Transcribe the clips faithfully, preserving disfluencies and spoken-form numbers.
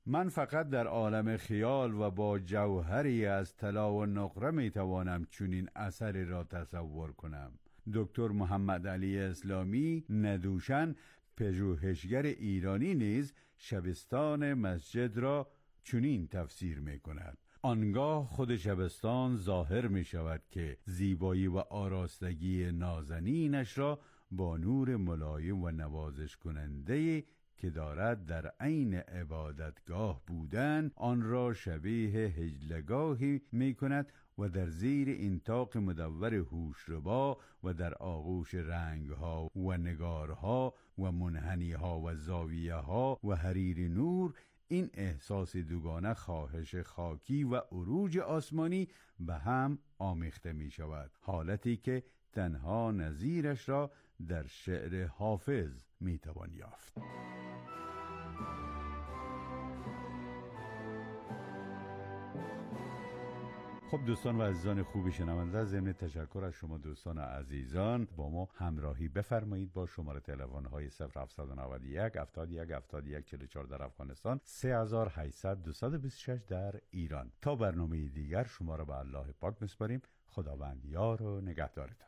من فقط در عالم خیال و با جوهری از طلا و نقره می توانم چنین اثری را تصور کنم. دکتر محمد علی اسلامی ندوشن پژوهشگر ایرانی نیز شبستان مسجد را چنین تفسیر می کند: آنگاه خود شبستان ظاهر می شود که زیبایی و آراستگی نازنینش را با نور ملایم و نوازش کننده که دارد در عین عبادتگاه بودن آن را شبیه هجلگاهی می کند و در زیر این طاق مدور هوشربا و در آغوش رنگها و نگارها و منحنیها و زاویه‌ها و حریر نور این احساس دوگانه، خواهش خاکی و عروج آسمانی به هم آمیخته می شود، حالتی که تنها نظیرش را در شعر حافظ می توان یافت. خب دوستان و عزیزان خوبی شنونده، ضمن تشکر از شما دوستان عزیزان با ما همراهی بفرمایید با شماره تلفن های صفر هفت نه یک هفتاد و یک هفتاد و یک چهل و چهار در افغانستان، سه هزار و هشتصد دویست و بیست و شش در ایران. تا برنامه دیگر شما را به الله پاک میسپاریم. خداوند یار و نگهدارتان.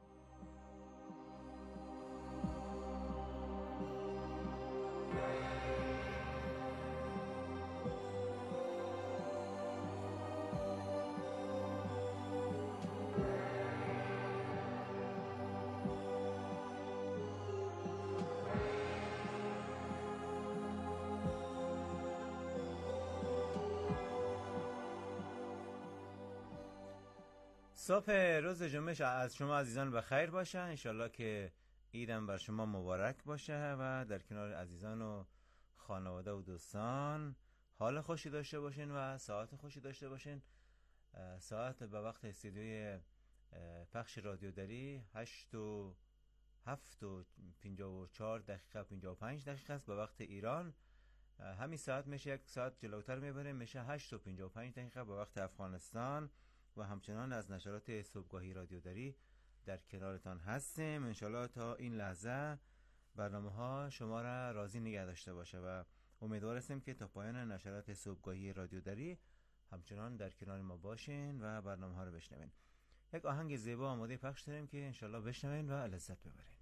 صبح روز جمعه از شما عزیزان به خیر باشه. انشالله که عیدم بر شما مبارک باشه و در کنار عزیزان و خانواده و دوستان حال خوشی داشته باشین و ساعت خوشی داشته باشین. ساعت به وقت استودیوی پخش رادیو دری هشت و هفت و پنجاه و چهار دقیقه پنجاه و پنج دقیقه است به وقت ایران. همین ساعت میشه یک ساعت جلوتر میبریم، میشه هشت و پنجاه و پنج دقیقه به وقت افغانستان و همچنان از نشرات صبحگاهی رادیو دری در کنارتان هستیم. انشالله تا این لحظه برنامه ها شما را راضی نگه داشته باشه و امیدوار هستیم که تا پایان نشرات صبحگاهی رادیو دری همچنان در کنار ما باشین و برنامه ها رو بشنوین. یک آهنگ زیبا آماده پخش داریم که انشالله بشنوین و لذت ببرین.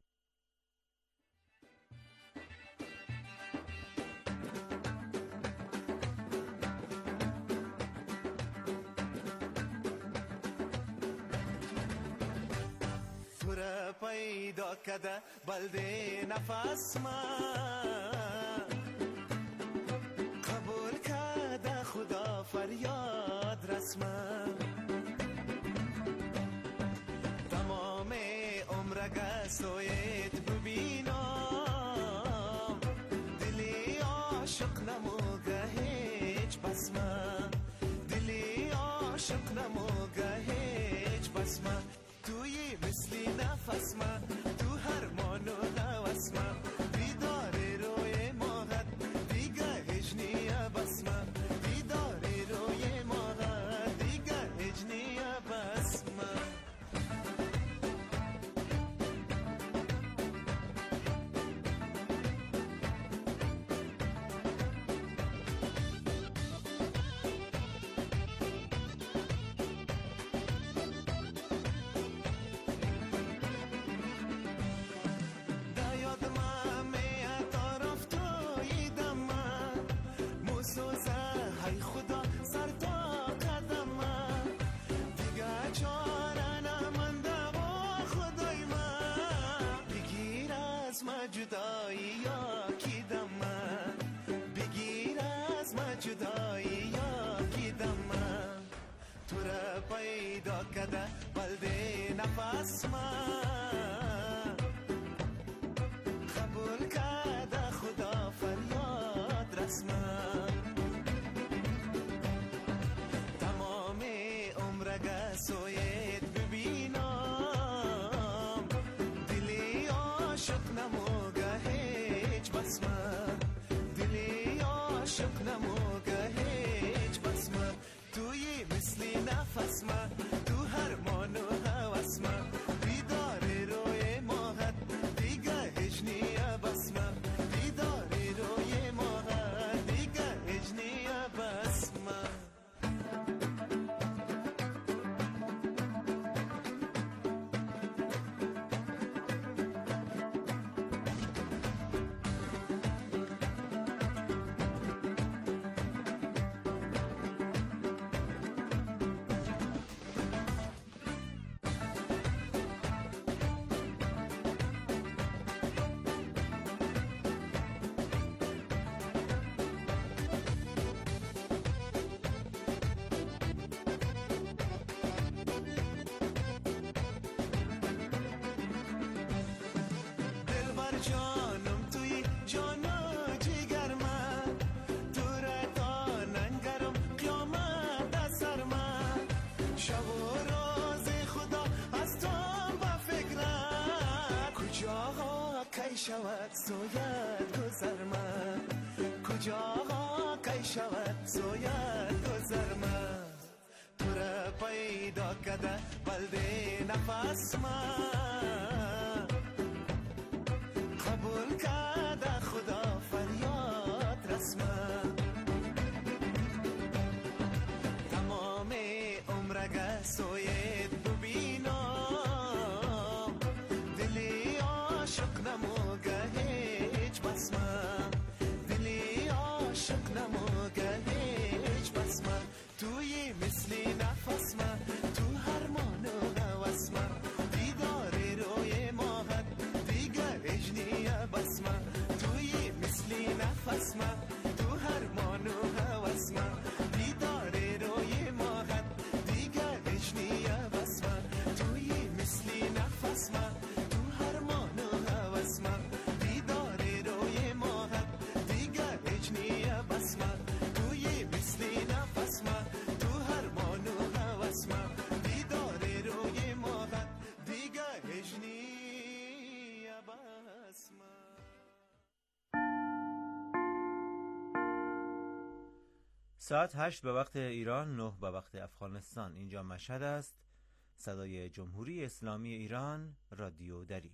پیدا کده بلده نفس من قبول کده خدا فریاد رسمن تمام عمرگه سویت ببینم دلی عاشق نموگه هیچ بسمه دلی عاشق نموگه هیچ بسمه توی مثلی نفس من تو هر مانو نوس من بیداری روی ماغد دیگه هجنیه بس من بیداری روی ماغد دیگه هجنیه بس من پیدا کده بلده نفس من قبول کده خدا فریاد رسمن تمام عمرگه سویت ببینم دلی عاشق نموگه هیچ بسمه دلی عاشق نموگه هیچ بسمه توی مثلی نفس من تو هر مانو هوس من بیداری روی ماغد دیگه هجنیه بس من بیداری روی ماغد دیگه جانم توی جان و جگر من، تو رتا ننگرم قیامت از سر من. شب و روز خدا از تو با فکرم، کجا کی شود سویت گذر من، کجا کی شود سویت گذر من. تو را پیدا کده بلده نفس من، قبول کده خدا فریاد رسمن. تمام عمرگه سویت ببینم، دلی عاشق نموگه هیچ بس من، دلی عاشق نموگه هیچ بس من. توی مثلی نفس من، تو هر مانو هوس من، دیدار روی ماهت دیگر اجنیه بس من. توی مثلی نفس من، تو هر مانو هوس من، دیدار روی ماهت دیگر اجنیه بس من. توی مثلی نفس من، تو هر مانو هوس من، دیدار روی ماهت دیگر اجنیه بس من. توی مثلی نفس من، تو هر مانو هوس من، دیدار روی ماهت دیگر اجنیه بس من. ساعت هشت به وقت ایران، نه به وقت افغانستان. اینجا مشهد است. صدای جمهوری اسلامی ایران، رادیو دری.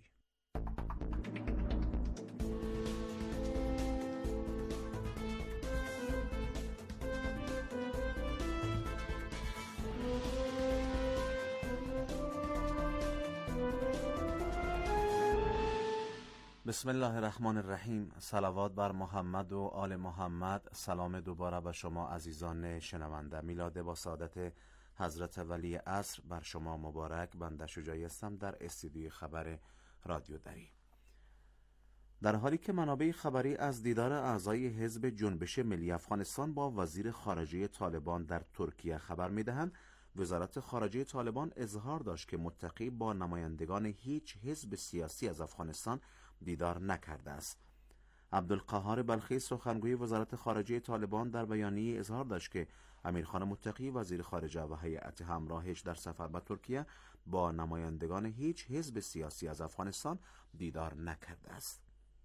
بسم الله الرحمن الرحیم. صلوات بر محمد و آل محمد. سلام دوباره به شما عزیزان شنونده. میلاد با سعادت حضرت ولی عصر بر شما مبارک. بنده شجاعی هستم در استودیوی خبر رادیو دری. در حالی که منابع خبری از دیدار اعضای حزب جنبش ملی افغانستان با وزیر خارجه طالبان در ترکیه خبر میدهند، وزارت خارجه طالبان اظهار داشت که متقی با نمایندگان هیچ حزب سیاسی از افغانستان دیدار نکرده است. عبدالقهار بلخی سخنگوی وزارت خارجه طالبان در بیانیه اظهار داشت که امیرخان متقی وزیر خارجه و هیئت همراهش در سفر به ترکیه با نمایندگان هیچ حزب سیاسی از افغانستان دیدار نکرده است.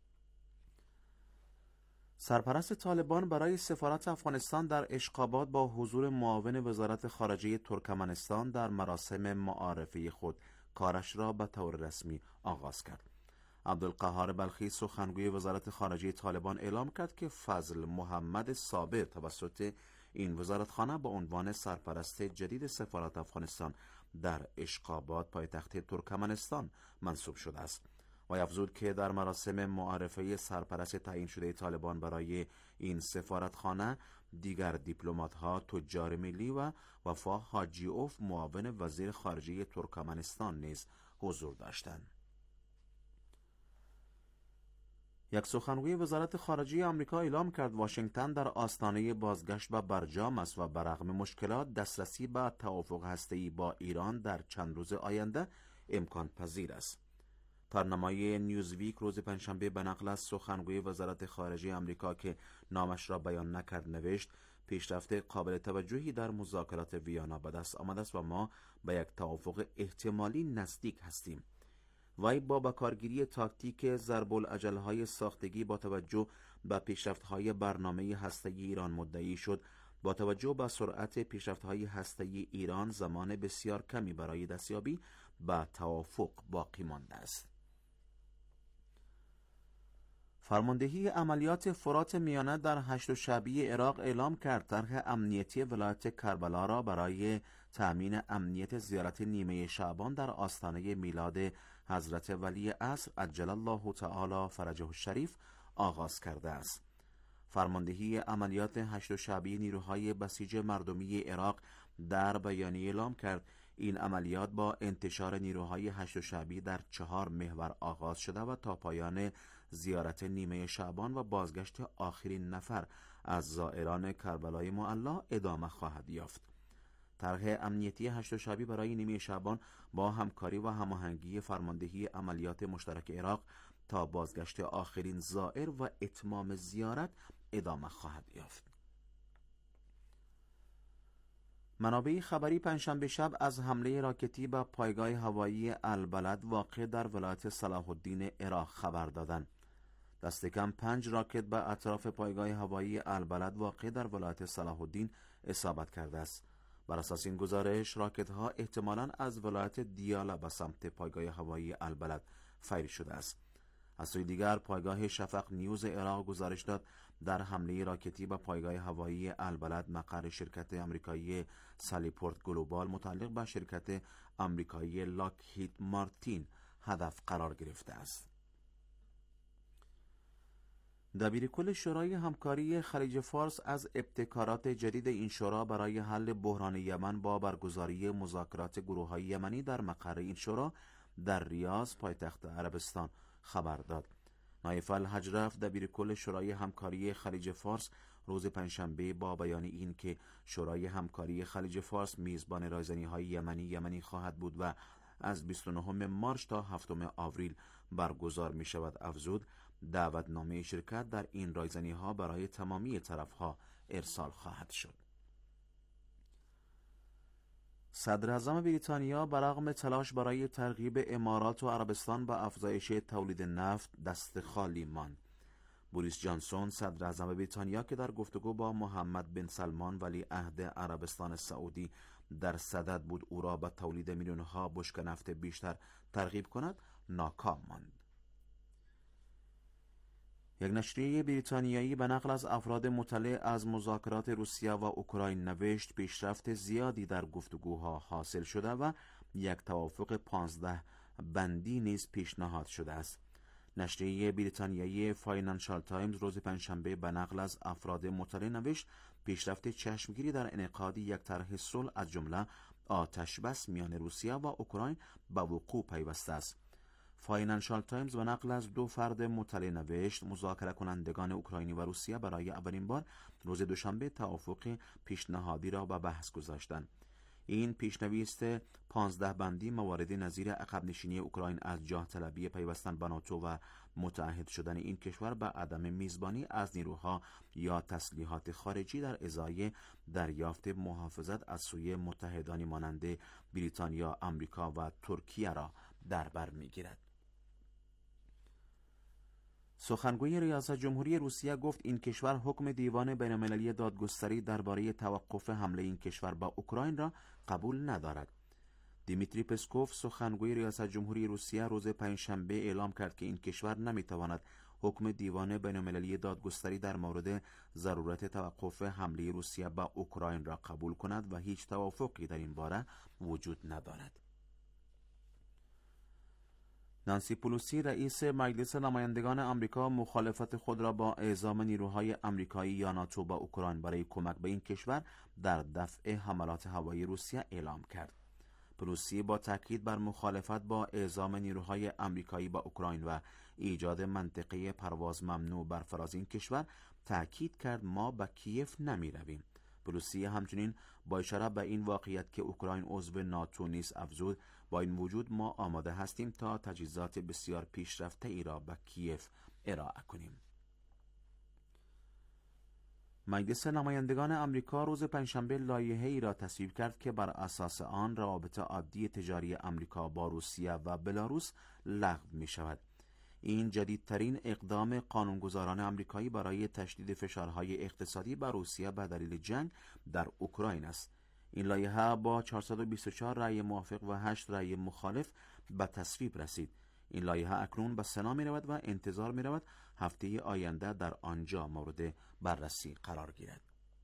سرپرست طالبان برای سفارت افغانستان در اشقاباد با حضور معاون وزارت خارجه ترکمنستان در مراسم معارفه خود کارش را به طور رسمی آغاز کرد. عبدالقهار بلخی سخنگوی وزارت خارجه طالبان اعلام کرد که فضل محمد صابر توسط این وزارتخانه به عنوان سرپرست جدید سفارت افغانستان در اشقاباد پایتخت ترکمنستان منصوب شده است. و افزود که در مراسم معارفه سرپرست تعیین شده طالبان برای این سفارتخانه دیگر دیپلمات‌ها، تجار ملی و وفا حاجی اوف معاون وزیر خارجه ترکمنستان نیز حضور داشتند. یک سخنگوی وزارت خارجه آمریکا اعلام کرد واشنگتن در آستانه بازگشت به برجام است و برغم مشکلات دسترسی به توافق هسته‌ای با ایران در چند روز آینده امکان پذیر است. تارنمای نیوزویک روز پنجشنبه به نقل از سخنگوی وزارت خارجه آمریکا که نامش را بیان نکرد نوشت پیشرفت قابل توجهی در مذاکرات ویانا به دست آمده است و ما به یک توافق احتمالی نزدیک هستیم. وی با بکارگیری تاکتیک ضرب الاجل‌های ساختگی با توجه به پیشرفت‌های برنامه هسته‌ای ایران مدعی شد. با توجه به سرعت پیشرفت‌های هسته‌ای ایران زمان بسیار کمی برای دستیابی به توافق باقی مانده است. فرماندهی عملیات فرات میانه در هشت شعبی عراق اعلام کرد طرح امنیتی ولایت کربلا را برای تأمین امنیت زیارت نیمه شعبان در آستانه میلاد حضرت ولی عصر عجل الله تعالی فرجه الشریف آغاز کرده است. فرماندهی عملیات هشت شعبی نیروهای بسیج مردمی عراق در بیانیه اعلام کرد این عملیات با انتشار نیروهای هشت شعبی در چهار محور آغاز شده و تا پایان زیارت نیمه شعبان و بازگشت آخرین نفر از زائران کربلای معلی ادامه خواهد یافت. طرح امنیتی هشت شعبی برای نیمه شعبان با همکاری و هماهنگی فرماندهی عملیات مشترک عراق تا بازگشت آخرین زائر و اتمام زیارت ادامه خواهد یافت. منابع خبری پنجشنبه شب از حمله راکتی به پایگاه هوایی البلد واقع در ولایت صلاح الدین عراق خبر دادند. دست کم پنج راکت به اطراف پایگاه هوایی البلد واقع در ولایت صلاح الدین اصابت کرده است. بر اساس این گزارش راکت ها احتمالاً از ولایت دیالا به سمت پایگاه هوایی البلد فیر شده است. از سوی دیگر پایگاه شفق نیوز عراق گزارش داد در حمله راکتی به پایگاه هوایی البلد مقر شرکت آمریکایی سالیپورت گلوبال متعلق به شرکت آمریکایی لاکهید مارتین هدف قرار گرفته است. دبیرکل شورای همکاری خلیج فارس از ابتکارات جدید این شورا برای حل بحران یمن با برگزاری مذاکرات گروه‌های یمنی در مقر این شورا در ریاض پایتخت عربستان خبر داد. نایف الحجرف دبیرکل شورای همکاری خلیج فارس روز پنجشنبه با بیان این که شورای همکاری خلیج فارس میزبان رایزنی‌های یمنی یمنی خواهد بود و از بیست و نهم مارس تا هفتم آوریل برگزار می شود افزود دعوتنامه شرکت در این رایزنی‌ها برای تمامی طرف‌ها ارسال خواهد شد. صدر اعظم بریتانیا برغم تلاش برای ترغیب امارات و عربستان به افزایش تولید نفت دست خالی ماند. بوریس جانسون صدر اعظم بریتانیا که در گفتگو با محمد بن سلمان ولی عهد عربستان سعودی در صدد بود او را به تولید میلیون‌ها بشکه نفت بیشتر ترغیب کند ناکام ماند. یک نشریه بریتانیایی به نقل از افراد مطلع از مذاکرات روسیه و اوکراین نوشت پیشرفت زیادی در گفتگوها حاصل شده و یک توافق پانزده بندی نیز پیشنهاد شده است. نشریه بریتانیایی فاینانشال تایمز روز پنجشنبه به نقل از افراد مطلع نوشت پیشرفت چشمگیری در انعقاد یک طرح صلح از جمله آتش بس میان روسیه و اوکراین به وقوع پیوسته است. فاینانشال تایمز به نقل از دو فرد مطلع نوشت مذاکره کنندگان اوکراینی و روسیه برای اولین بار روز دوشنبه توافق پیشنهادی را به بحث گذاشتند. این پیشنویست پانزده بندی موارد نظیر عقب نشینی اوکراین از جاه طلبی پیوستن به ناتو و متعهد شدن این کشور به عدم میزبانی از نیروها یا تسلیحات خارجی در ازای دریافت محافظت از سوی متحدانی مانند بریتانیا، آمریکا و ترکیه را در بر میگیرد. سخنگوی ریاست جمهوری روسیه گفت این کشور حکم دیوان بین‌المللی دادگستری درباره توقف حمله این کشور به اوکراین را قبول ندارد. دیمیتری پسکوف سخنگوی ریاست جمهوری روسیه روز پنجشنبه اعلام کرد که این کشور نمیتواند حکم دیوان بین‌المللی دادگستری در مورد ضرورت توقف حمله روسیه به اوکراین را قبول کند و هیچ توافقی در این باره وجود ندارد. نانسی پلوسی رئیس مجلس نمایندگان آمریکا مخالفت خود را با اعزام نیروهای آمریکایی یا ناتو به اوکراین برای کمک به این کشور در دفع حملات هوایی روسیه اعلام کرد. پلوسی با تاکید بر مخالفت با اعزام نیروهای آمریکایی به اوکراین و ایجاد منطقه پرواز ممنوع بر فراز این کشور تاکید کرد ما به کیف نمی رویم. پلوسی همچنین با اشاره به این واقعیت که اوکراین عضو ناتو نیست افزود با این وجود ما آماده هستیم تا تجهیزات بسیار پیشرفته ای را به کیف ارائه کنیم. مجلس نمایندگان آمریکا روز پنجشنبه لایحه‌ای را تصویب کرد که بر اساس آن روابط عادی تجاری آمریکا با روسیه و بلاروس لغو می شود. این جدیدترین اقدام قانونگذاران آمریکایی برای تشدید فشارهای اقتصادی بر روسیه به دلیل جنگ در اوکراین است. این لایحه با چهارصد و بیست و چهار رأی موافق و هشت رأی مخالف به تصویب رسید. این لایحه اکنون به سنا می رود و انتظار می رود هفته آینده در آنجا مورد بررسی قرار گیرد.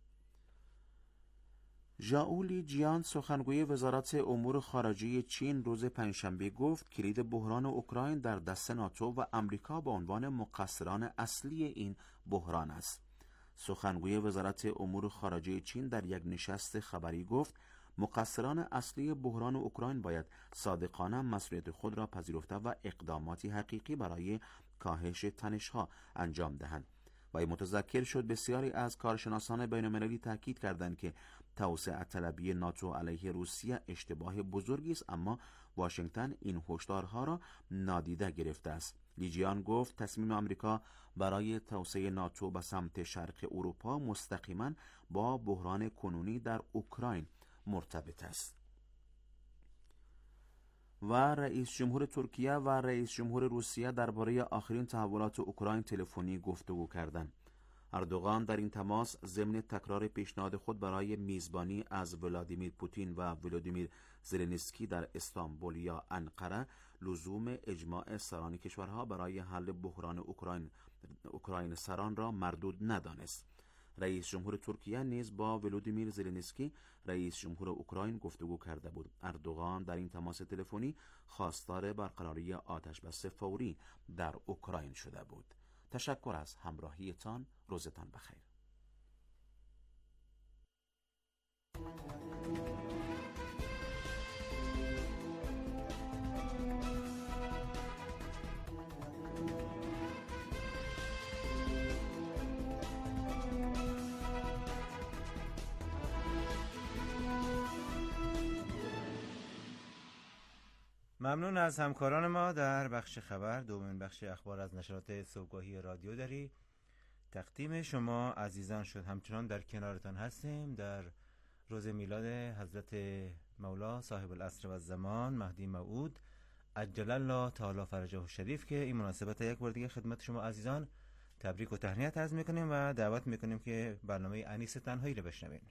ژائو لی جیان سخنگوی وزارت امور خارجه چین روز پنجشنبه گفت کلید بحران اوکراین در دست ناتو و آمریکا به عنوان مقصران اصلی این بحران است. سخنگوی وزارت امور خارجه چین در یک نشست خبری گفت مقصران اصلی بحران اوکراین باید صادقانه مسئولیت خود را پذیرفته و اقداماتی حقیقی برای کاهش تنش‌ها انجام دهند. و متذکر شد بسیاری از کارشناسان بین‌المللی تاکید کردند که توسعه طلبی ناتو علیه روسیه اشتباه بزرگی است، اما واشنگتن این هشدارها را نادیده گرفته است. لیجیان گفت تصمیم آمریکا برای توسعه ناتو به سمت شرق اروپا مستقیما با بحران کنونی در اوکراین مرتبط است. و رئیس جمهور ترکیه و رئیس جمهور روسیه درباره آخرین تحولات اوکراین تلفنی گفتگو کردند. اردوغان در این تماس ضمن تکرار پیشنهاد خود برای میزبانی از ولادیمیر پوتین و ولادیمیر زلنسکی در استانبول یا انقره لزوم اجماع سران کشورها برای حل بحران اوکراین اوکراین سران را مردود ندانست. رئیس جمهور ترکیه نیز با ولادیمیر زلنسکی رئیس جمهور اوکراین گفتگو کرده بود. اردوغان در این تماس تلفنی خواستار برقراری آتشبس فوری در اوکراین شده بود. تشکر از همراهیتان. روزتان بخیر. ممنون از همکاران ما در بخش خبر، دومین بخش اخبار از نشرات صبحگاهی رادیو دری. تقدیم شما عزیزان شد. همچنان در کنارتان هستیم در روز میلاد حضرت مولا صاحب العصر و الزمان مهدی موعود عجل الله تعالی فرجه الشریف که این مناسبت یک بار دیگه خدمت شما عزیزان تبریک و تهنیت عرض میکنیم و دعوت میکنیم که برنامه انیس تنهایی رو بشنویم.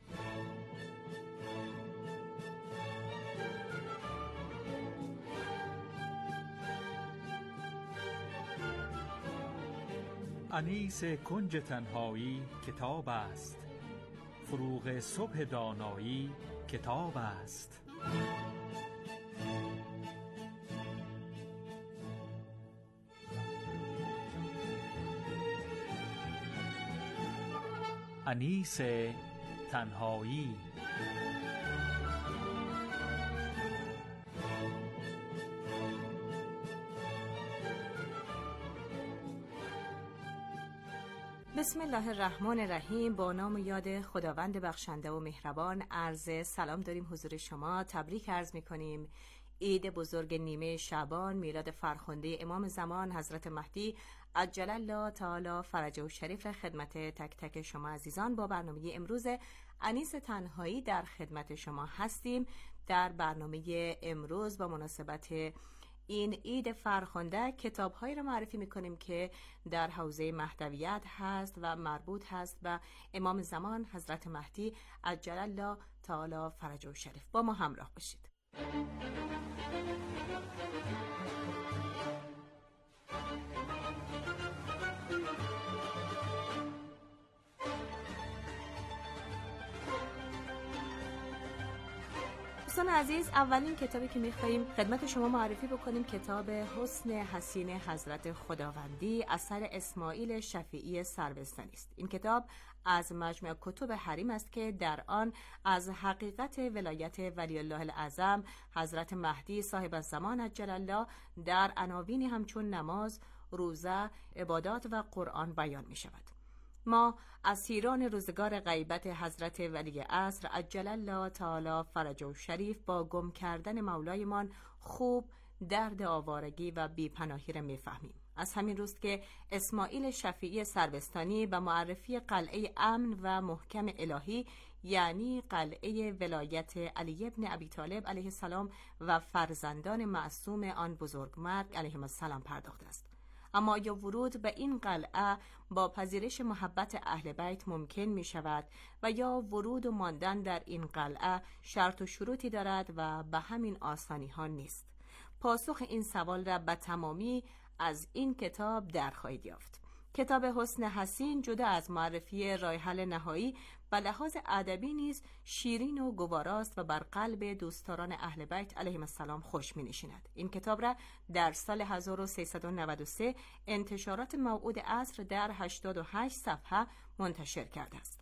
انیس کنج تنهایی کتاب است، فروغ صبح دانایی کتاب است. انیس تنهایی. بسم الله الرحمن الرحیم. با نام و یاد خداوند بخشنده و مهربان عرض سلام داریم حضور شما. تبریک عرض میکنیم. عید بزرگ نیمه شعبان، میلاد فرخنده امام زمان حضرت مهدی عجل الله تعالی فرجه الشریف را خدمت تک تک شما عزیزان با برنامه امروز انیس تنهایی در خدمت شما هستیم. در برنامه امروز با مناسبت این عید فرخنده کتاب‌هایی را معرفی می‌کنیم که در حوزه مهدویت هست و مربوط هست به امام زمان حضرت مهدی عجل الله تعالی فرجه الشریف. با ما همراه باشید. دوستان عزیز، اولین کتابی که می‌خوایم خدمت شما معرفی بکنیم کتاب حسن حسین حضرت خداوندی اثر اسماعیل شفیعی سروستانی است. این کتاب از مجموع کتب حریم است که در آن از حقیقت ولایت ولی الله الاعظم حضرت مهدی صاحب الزمان عجل الله در عناوینی همچون نماز، روزه، عبادات و قرآن بیان می شود. ما از سیران روزگار غیبت حضرت ولی عصر عجل الله تعالی فرجه الشریف با گم کردن مولایمان خوب درد آوارگی و بیپناهی را میفهمیم. از همین روست که اسماعیل شفیعی سروستانی به معرفی قلعه امن و محکم الهی یعنی قلعه ولایت علی ابن ابی طالب علیه السلام و فرزندان معصوم آن بزرگمرد علیهم السلام پرداخته است. اما یا ورود به این قلعه با پذیرش محبت اهل بیت ممکن می شود و یا ورود و ماندن در این قلعه شرط و شروطی دارد و به همین آسانی ها نیست. پاسخ این سوال را به تمامی از این کتاب در خواهید یافت. کتاب حسن حسین جدا از معرفی راه حل نهایی به لحاظ ادبی نیز شیرین و گواراست و بر قلب دوستداران اهل بیت علیهم السلام خوش می نشیند. این کتاب را در سال هزار و سیصد و نود و سه انتشارات موعود عصر در هشتاد و هشت صفحه منتشر کرده است.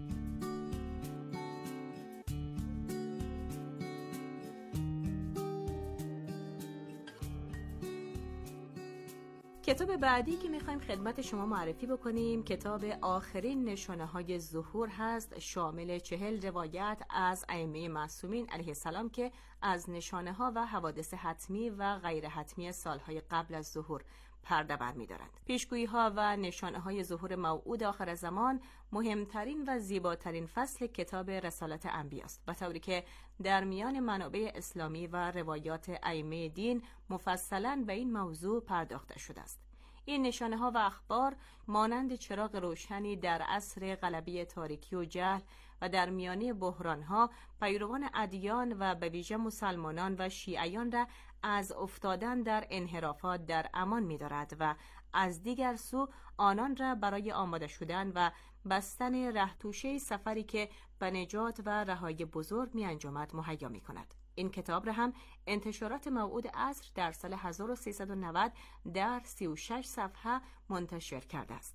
کتاب بعدی که میخوایم خدمت شما معرفی بکنیم کتاب آخرین نشانه های ظهور هست، شامل چهل روایت از ائمه معصومین علیه السلام که از نشانه ها و حوادث حتمی و غیر حتمی سالهای قبل از ظهور پرده بر می‌دارند. پیشگویی‌ها و نشانه‌های ظهور موعود آخر زمان مهمترین و زیباترین فصل کتاب رسالت انبیاست، به طوری که در میان منابع اسلامی و روایات ائمه دین مفصلاً به این موضوع پرداخته شده است. این نشانه‌ها و اخبار مانند چراغ روشنی در عصر غلبه تاریکی و جهل و در میانه بحران‌ها پیروان ادیان و به ویژه مسلمانان و شیعیان را از افتادن در انحرافات در امان می‌دارد و از دیگر سو آنان را برای آماده شدن و بستن رهتوشه سفری که به نجات و رهایی بزرگ می‌انجامد مهیا می‌کند. این کتاب را هم انتشارات موعود عصر در سال هزار و سیصد و نود در سی و شش صفحه منتشر کرده است.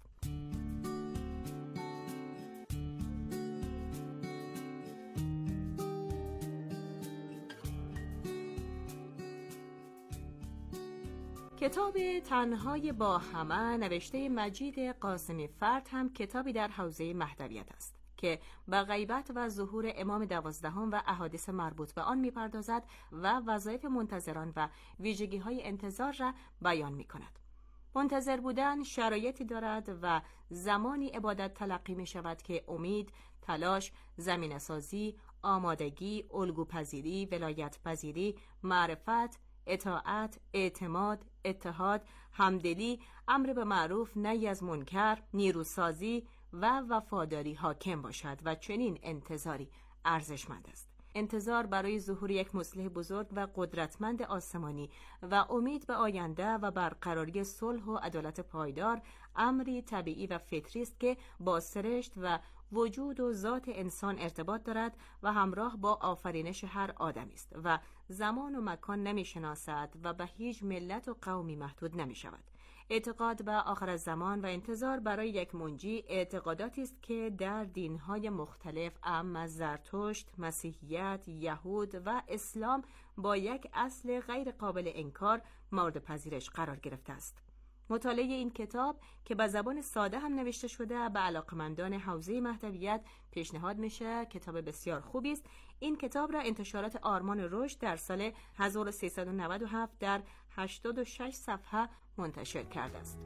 کتاب تنهای با همه نوشته مجید قاسمی فرد هم کتابی در حوزه مهدویت است که به غیبت و ظهور امام دوازدهم و احادیث مربوط به آن می‌پردازد و وظایف منتظران و ویژگی‌های انتظار را بیان می‌کند. منتظر بودن شرایطی دارد و زمانی عبادت تلقی می‌شود که امید، تلاش، زمینه‌سازی، آمادگی، الگوپذیری، ولایت‌پذیری، معرفت، اطاعت، اعتماد، اتحاد، همدلی، امر به معروف، نهی از منکر، نیروسازی و وفاداری حاکم باشد و چنین انتظاری ارزشمند است. انتظار برای ظهور یک مصلح بزرگ و قدرتمند آسمانی و امید به آینده و برقراری صلح و عدالت پایدار امری طبیعی و فطری است که با سرشت و وجود و ذات انسان ارتباط دارد و همراه با آفرینش هر آدمی است و زمان و مکان نمی‌شناسد و به هیچ ملت و قومی محدود نمی‌شود. اعتقاد به آخر الزمان و انتظار برای یک منجی اعتقاداتی است که در دین‌های مختلف اعم از زرتشت، مسیحیت، یهود و اسلام با یک اصل غیر قابل انکار مورد پذیرش قرار گرفته است. مطالعه این کتاب که به زبان ساده هم نوشته شده به علاقمندان حوزه مهدویت پیشنهاد میشه. کتاب بسیار خوبی است. این کتاب را انتشارات آرمان رشد در سال هزار و سیصد و نود و هفت در هشتاد و شش صفحه منتشر کرده است.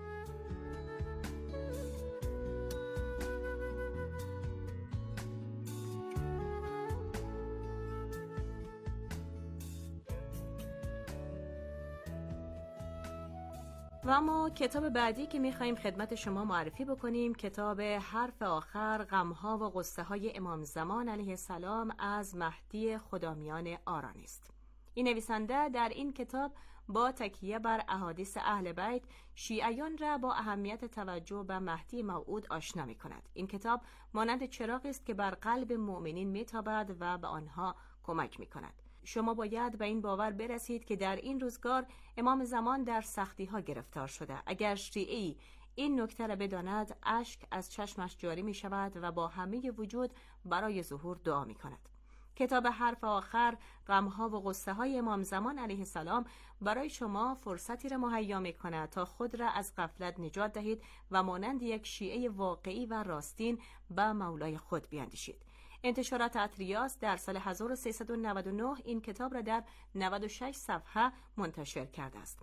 و اما کتاب بعدی که می‌خوایم خدمت شما معرفی بکنیم کتاب حرف آخر، غم‌ها و غصه‌های امام زمان علیه السلام از مهدی خدامیان آرانی است. این نویسنده در این کتاب با تکیه بر احادیث اهل بیت شیعیان را با اهمیت توجه به مهدی موعود آشنا می‌کند. این کتاب مانند چراغی است که بر قلب مؤمنین می‌تابد و به آنها کمک می‌کند. شما باید به این باور برسید که در این روزگار امام زمان در سختی ها گرفتار شده. اگر شیعی این نکته را بداند اشک از چشمش جاری می شود و با همه وجود برای ظهور دعا می کند. کتاب حرف آخر، غمها و غصه های امام زمان علیه السلام برای شما فرصتی را مهیا می کند تا خود را از غفلت نجات دهید و مانند یک شیعه واقعی و راستین به مولای خود بیاندیشید. انتشارات اتریاس در سال هزار و سیصد و نود و نه این کتاب را در نود و شش صفحه منتشر کرده است.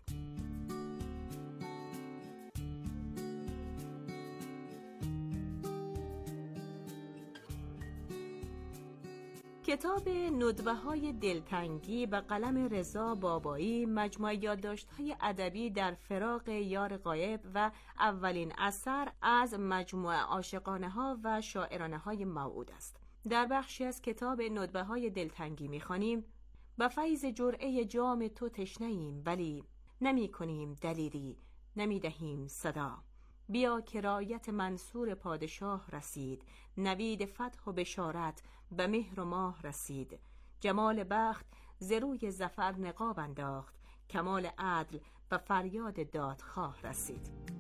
کتاب ندبه‌های دلتنگی به قلم رضا بابایی مجموعه یادداشت‌های ادبی در فراق یار غایب و اولین اثر از مجموعه عاشقانه‌ها و شاعرانه‌های موعود است. در بخشی از کتاب ندبه‌های دلتنگی می‌خوانیم: به فیض جرعه جام تو تشنه‌ایم ولی نمی‌کنیم دلیری، نمی‌دهیم صدا. بیا که رایت منصور پادشاه رسید، نوید فتح و بشارت به مهر و ماه رسید. جمال بخت ز روی ظفر نقاب انداخت، کمال عدل به فریاد دادخواه رسید.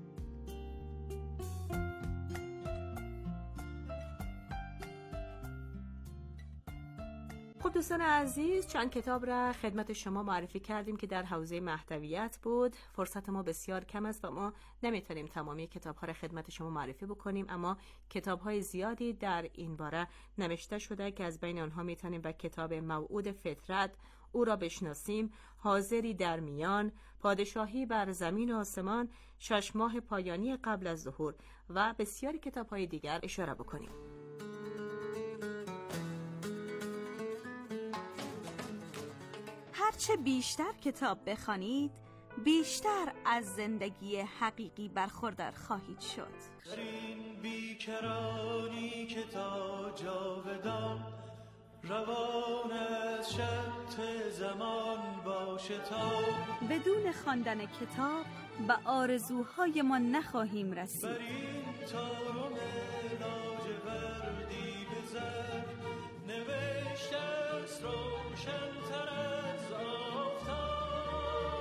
خب دوستان عزیز، چند کتاب را خدمت شما معرفی کردیم که در حوزه مهدویت بود. فرصت ما بسیار کم است و ما نمیتونیم تمامی کتاب‌ها را خدمت شما معرفی بکنیم، اما کتاب‌های زیادی در این باره نوشته شده که از بین آنها میتونیم به کتاب موعود فطرت، او را بشناسیم، حاضری در میان، پادشاهی بر زمین و آسمان، شش ماه پایانی قبل از ظهور و بسیاری کتاب‌های دیگر اشاره بکنیم. هرچه بیشتر کتاب بخوانید، بیشتر از زندگی حقیقی برخوردار خواهید شد. این بیکرانی که تا جاودان روان از شط زمان باشه تا بدون خواندن کتاب به آرزوهایمان نخواهیم رسید. بر این تارم لاجوردی بزن نوشته است روشن‌تر از آفتاب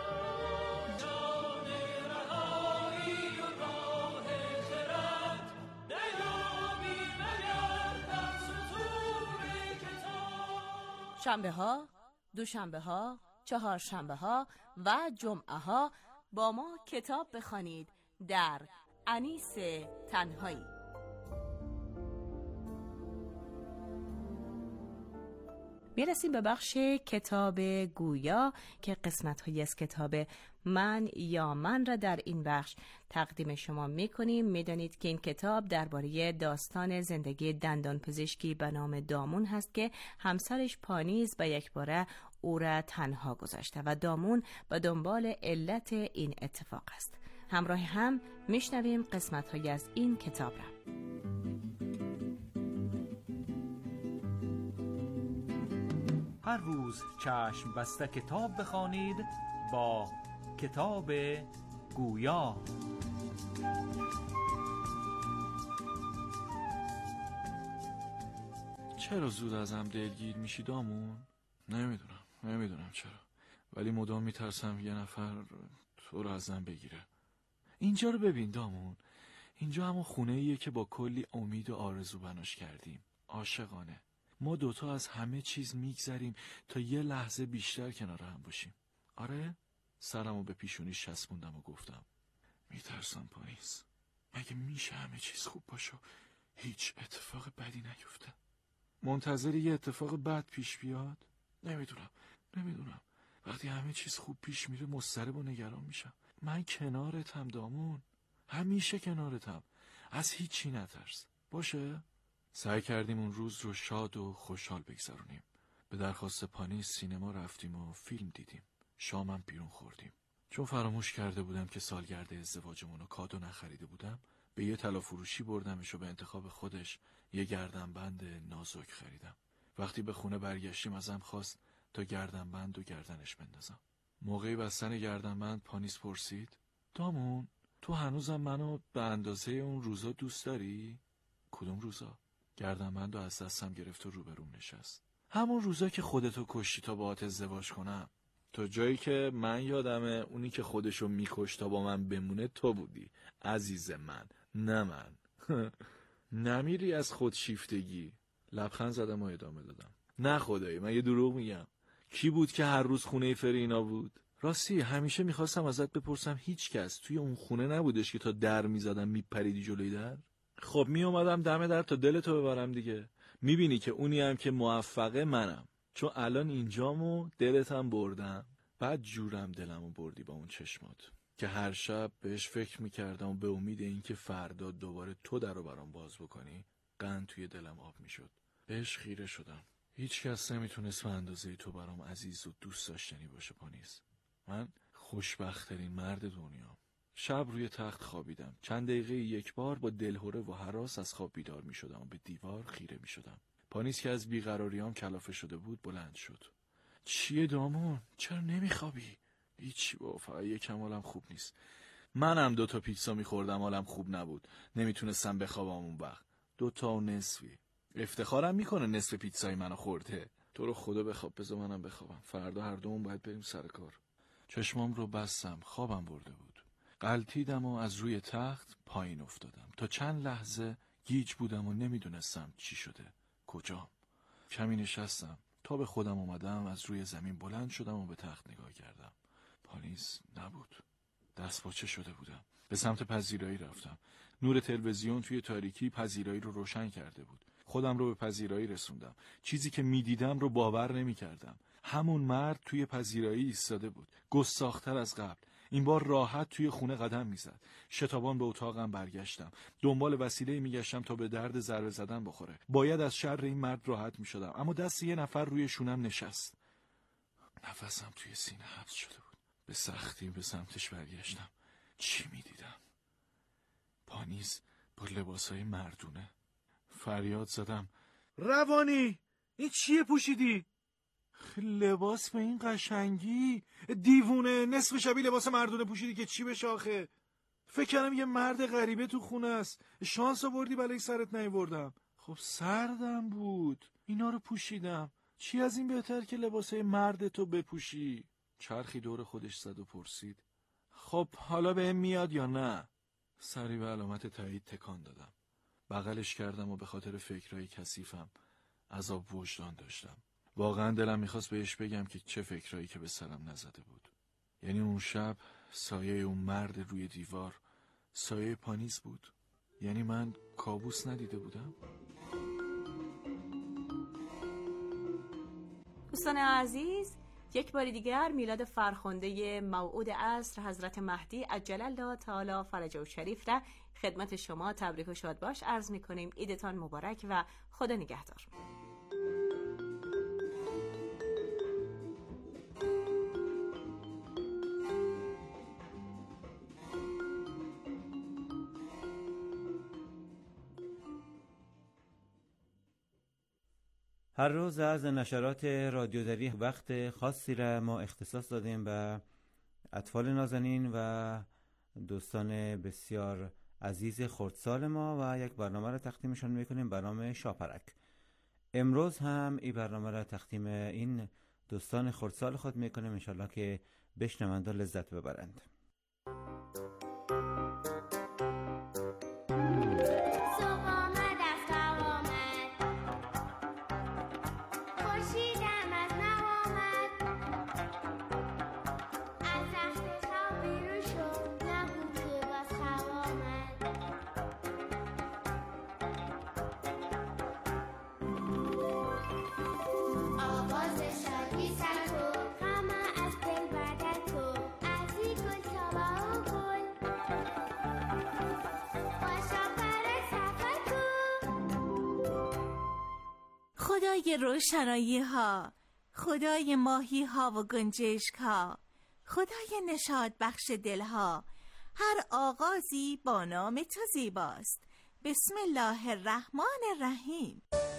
جان رهایی و راه خرد نیابی مگر در سطور کتاب. شنبه ها، دوشنبه ها، چهار شنبه ها و جمعه ها با ما کتاب بخوانید در انیس تنهایی. میرسیم به بخش کتاب گویا که قسمت‌هایی از کتاب من یا من را در این بخش تقدیم شما می‌کنیم. می‌دانید که این کتاب درباره داستان زندگی دندانپزشکی به نام دامون هست که همسرش پانیز به یک باره او را تنها گذاشته و دامون به دنبال علت این اتفاق است. همراه هم میشنویم قسمت‌هایی از این کتاب را. هر روز چشم بسته کتاب بخوانید با کتاب گویا. چرا زود ازم دلگیر میشی دامون؟ نمیدونم نمیدونم چرا، ولی مدام میترسم یه نفر تو رو ازم بگیره. اینجا رو ببین دامون، اینجا همون خونه ایه که با کلی امید و آرزو بناش کردیم، عاشقانه. ما دوتا از همه چیز میگذریم تا یه لحظه بیشتر کنار هم باشیم. آره؟ سرمو به پیشونی چسبوندم و گفتم میترسم پانیز، مگه میشه همه چیز خوب باشه هیچ اتفاق بدی نیفته؟ منتظر یه اتفاق بد پیش بیاد؟ نمیدونم نمیدونم وقتی همه چیز خوب پیش میره مضطرب و نگران میشم. من کنارتم دامون، همیشه کنارتم، از هیچی نترس، باشه؟ سعی کردیم اون روز رو شاد و خوشحال بگذرونیم. به درخواست پانیز سینما رفتیم و فیلم دیدیم. شامم بیرون خوردیم. چون فراموش کرده بودم که سالگرد ازدواجمون رو کادو نخریده بودم، به یه طلا فروشی بردمش و به انتخاب خودش یه گردنبند نازک خریدم. وقتی به خونه برگشتیم ازم خواست تا گردنبند و گردنش بندازم. موقعی بستن گردنبند پانیز پرسید دامون، تو هنوزم منو به اندازه اون روزا دوست داری؟ کدوم روزا؟ گردنبند و از دستم گرفت و روبروم نشست. همون روزا که خودتو کشتی تا باهات ازدواج کنم. تا جایی که من یادمه اونی که خودشو میکشت تا با من بمونه تو بودی عزیز من، نه من. نمیری از خودشیفتگی. لبخند زدم و ادامه دادم نه خدایی من یه دروغ میگم. کی بود که هر روز خونه فرینا بود؟ راستی همیشه میخواستم ازت بپرسم هیچ کس توی اون خونه نبودش که تا در میزدم میپریدی جلوی در؟ خب می اومدم دم در تا دلتو ببرم دیگه. میبینی که اونی هم که موفقه منم، چون الان اینجام و دلتم بردم. بعد جورم دلمو بردی با اون چشمات که هر شب بهش فکر میکردم و به امید این که فردا دوباره تو در رو برام باز بکنی قند توی دلم آب میشد. بهش خیره شدم. هیچ کس نمیتونست به اندازه تو برام عزیز و دوست داشتنی باشه پانیز. من خوشبخت‌ترین مرد دنیام. شب روی تخت خوابیدم. چند دقیقه یک بار با دلهره و هراس از خواب بیدار می شدم و به دیوار خیره می شدم. پانیز که از بیقراریام کلافه شده بود بلند شد. چیه دامون؟ چرا نمی خوابی؟ هیچی با فقط یکم حالم خوب نیست. منم دوتا پیتزا می خوردم حالم خوب نبود. نمیتونستم بخوابم اون وقت. دوتا و نصفی. افتخارم میکنه نصف پیتزای منو خورده. تو رو خدا بخواب، بذار منم بخوابم. فردا هر دومون باید بریم سر کار. چشمام رو بستم، خوابم برده بود. غلطیدم و از روی تخت پایین افتادم. تا چند لحظه گیج بودم و نمیدونستم چی شده، کجام. کمی نشستم تا به خودم اومدم. از روی زمین بلند شدم و به تخت نگاه کردم. پانیز نبود. دست پاچه شده بودم. به سمت پذیرایی رفتم. نور تلویزیون توی تاریکی پذیرایی رو روشن کرده بود. خودم رو به پذیرایی رسوندم. چیزی که میدیدم رو باور نمیکردم. همون مرد توی پذیرایی ایستاده بود، گستاخ‌تر از قبل. این بار راحت توی خونه قدم میزد. شتابان به اتاقم برگشتم. دنبال وسیله‌ای میگشتم تا به درد ضربه زدن بخوره. باید از شر این مرد راحت میشدم، اما دست یه نفر روی شونم نشست. نفسم توی سینه حبس شده بود. به سختی به سمتش برگشتم. چی میدیدم؟ پانیز با لباسای مردونه. فریاد زدم: روانی، این چیه پوشیدی؟ لباس به این قشنگی؟ دیوونه، نصف شبیه لباس مردونه پوشیدی که چی بشه آخه؟ فکر کردم یه مرد غریبه تو خونه است. شانس آوردی بلای سرت نیوردم. خب سردم بود، اینا رو پوشیدم. چی از این بهتر که لباسای مرد تو بپوشی؟ چرخی دور خودش زد و پرسید: خب حالا بهم میاد یا نه؟ سری به علامت تایید تکان دادم. بغلش کردم و به خاطر فکرهای کثیفم عذاب وجدان داشتم. واقعا دلم میخواست بهش بگم که چه فکرایی که به سرم نزده بود. یعنی اون شب سایه اون مرد روی دیوار سایه پانیز بود. یعنی من کابوس ندیده بودم. دوستان عزیز، یک بار دیگر میلاد فرخنده موعود عصر حضرت مهدی عجل الله تعالی فرجه و شریف را خدمت شما تبریک و شادباش عرض میکنیم. عیدتان مبارک و خدا نگهدار. هر روز از نشرات رادیودری وقت خاصی را ما اختصاص دادیم به اطفال نازنین و دوستان بسیار عزیز خردسال ما و یک برنامه را تقدیمشان میکنیم، برنامه شاپرک. امروز هم این برنامه را تقدیم این دوستان خردسال خود میکنیم، انشالله که بشنوند و لذت ببرند. خدای روشنایی ها، خدای ماهی ها و گنجشک ها، خدای نشاط بخش دل ها، هر آغازی با نام تو زیباست. بسم الله الرحمن الرحیم.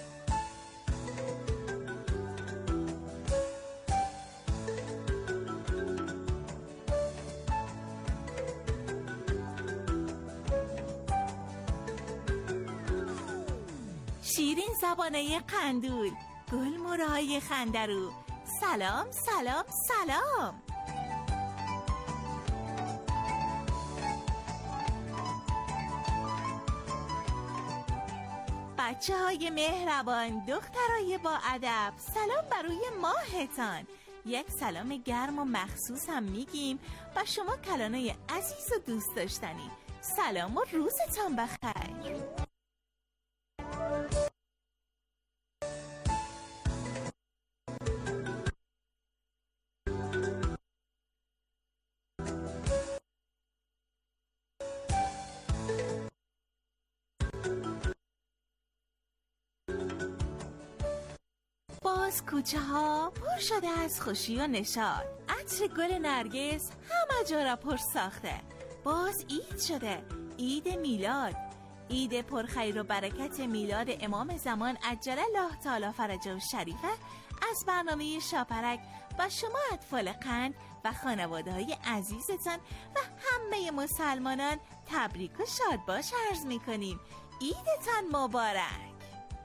شیرین زبانه قندول، گل مرای خندرو، سلام سلام سلام. بچه های مهربان، دخترای با ادب، سلام بروی ماهتان. یک سلام گرم و مخصوص هم میگیم و شما کلانای عزیز و دوست داشتنی، سلام و روزتان بخیر. باز کوچه ها پر شده از خوشی و نشاط. عطر گل نرگس همه جا را پر ساخته. باز عید شده، عید میلاد، عید پرخیر و برکت میلاد امام زمان عجل الله تعالی فرجه و شریفه. از برنامه شاپرک و شما اطفال قند و خانواده های عزیزتان و همه مسلمانان تبریک و شادباش عرض می کنیم. عیدتان مبارک.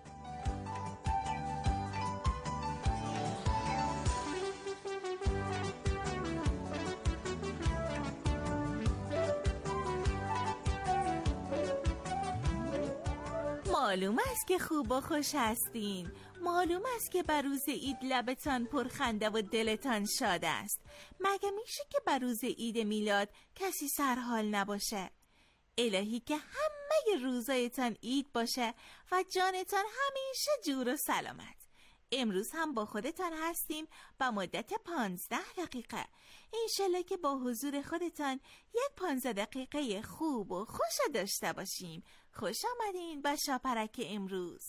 معلوم است که خوب و خوش هستین. معلوم است که بر روز عید لبتان پرخنده و دلتان شاد است. مگه میشه که بر روز عید میلاد کسی سرحال نباشه؟ الهی که همه روزایتان عید باشه و جانتان همیشه جور و سلامت. امروز هم با خودتان هستیم با مدت پانزده دقیقه. انشالله که با حضور خودتان یک پانزده دقیقه خوب و خوش داشته باشیم. خوش آمدین به شاپرک امروز.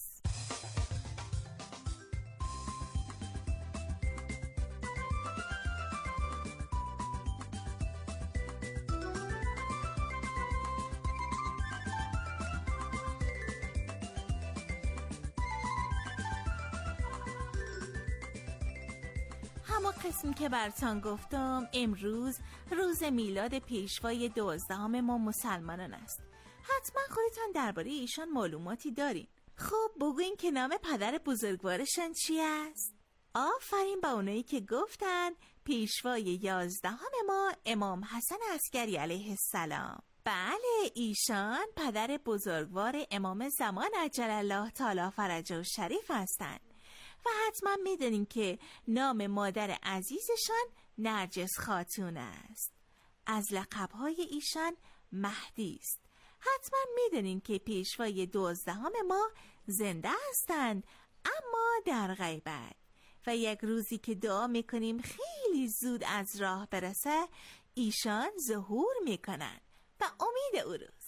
همون قسم که براتون گفتم امروز روز میلاد پیشوای دوازدهم ما مسلمانان است. حتما خودتان درباره ایشان معلوماتی دارین. خب بگوین که نام پدر بزرگوارشان چی است؟ آفرین با اونایی که گفتن پیشوای یازدهم ما امام حسن عسکری علیه السلام. بله، ایشان پدر بزرگوار امام زمان عجل الله تعالی فرجه و شریف هستند. و حتما میدونین که نام مادر عزیزشان نرجس خاتون است. از لقبهای ایشان مهدی است. حتما میدونین که پیشوای دوازدهم ما زنده هستند اما در غیبت و یک روزی که دعا میکنیم خیلی زود از راه برسه ایشان ظهور میکنن و امید او روز.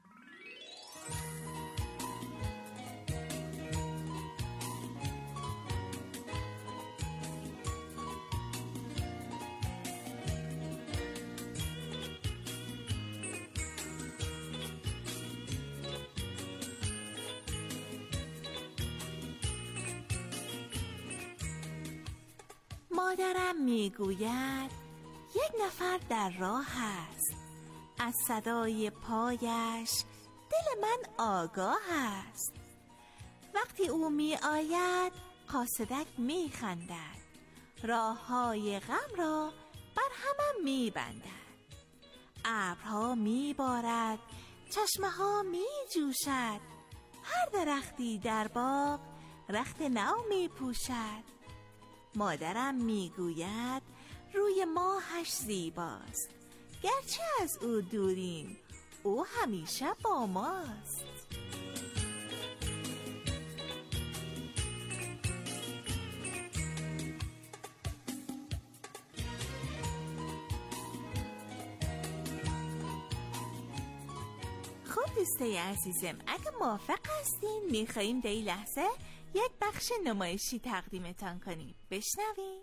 مادرم میگوید یک نفر در راه است، از صدای پایش دل من آگاه است. وقتی او می آید قاصدک می خندد، راه های غم را بر همه می بندد. ابرها می بارد، چشمه ها می جوشد، هر درختی در باغ رخت نو می پوشد. مادرم میگوید روی ماهش زیباست، گرچه از او دوریم او همیشه با ماست. خب دوستای عزیزم، اگه موافق هستین میخواییم در این لحظه یک بخش نمایشی تقدیمتان کنیم. بشنویم.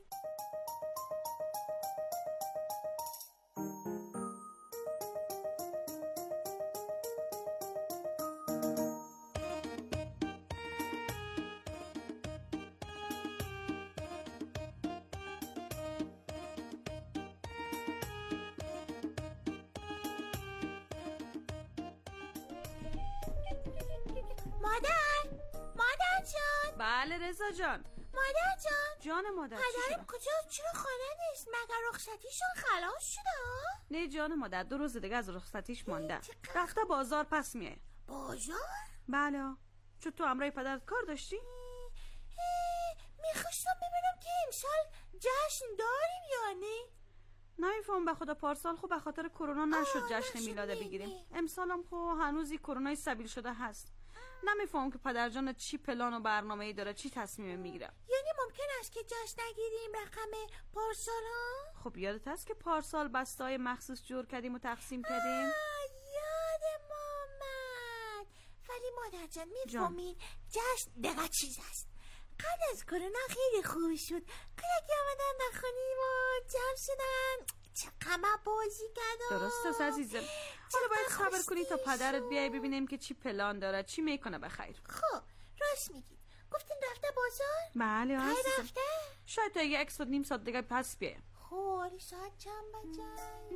مادر، مادر جان. بله رضا جان. مادر جان. جان مادر. پدرم کجاست؟ چرا خانه نیست؟ مگر رخصتیشون خلاص شده؟ نه جان مادر، دو روز دیگه از رخصتیش مونده. رفته بازار پس میه. بازار؟ بله. چون تو همراه پدرت کار داشتی؟ میخواستم ببینم که امسال جشن داریم یا نه. نمیفهم به خدا پارسال خب به خاطر کرونا نشد جشن میلاده بگیریم. امسال هم خب هنوزی کرونای سبیل شده هست. نمیفهم که پدرجان چی پلان و برنامه‌ای داره، چی تصمیم میگیره. یعنی ممکن است که جشن نگیریم رقم پارسال ها؟ خب یادت هست که پارسال بسته‌های مخصوص جور کردیم و تقسیم کردیم؟ یادم آمد. ولی مادر جان میفهمین جشن دقیقا چیز است. قبل از کرونا خیلی خوب شد. کلکی آمدن بخونیم و جمع شدن چه قمه بازی کردن. درست است عزیزم. حالا باید صبر کنی تا پدرت بیای ببینیم که چی پلان داره، چی میکنه بخیر. خب راست میگی. گفتین رفته بازار؟ بله عزیزم. رفته؟ شاید تا یک ساعت نیم ساعت دیگه پس بیای. خب ساعت چند بجه؟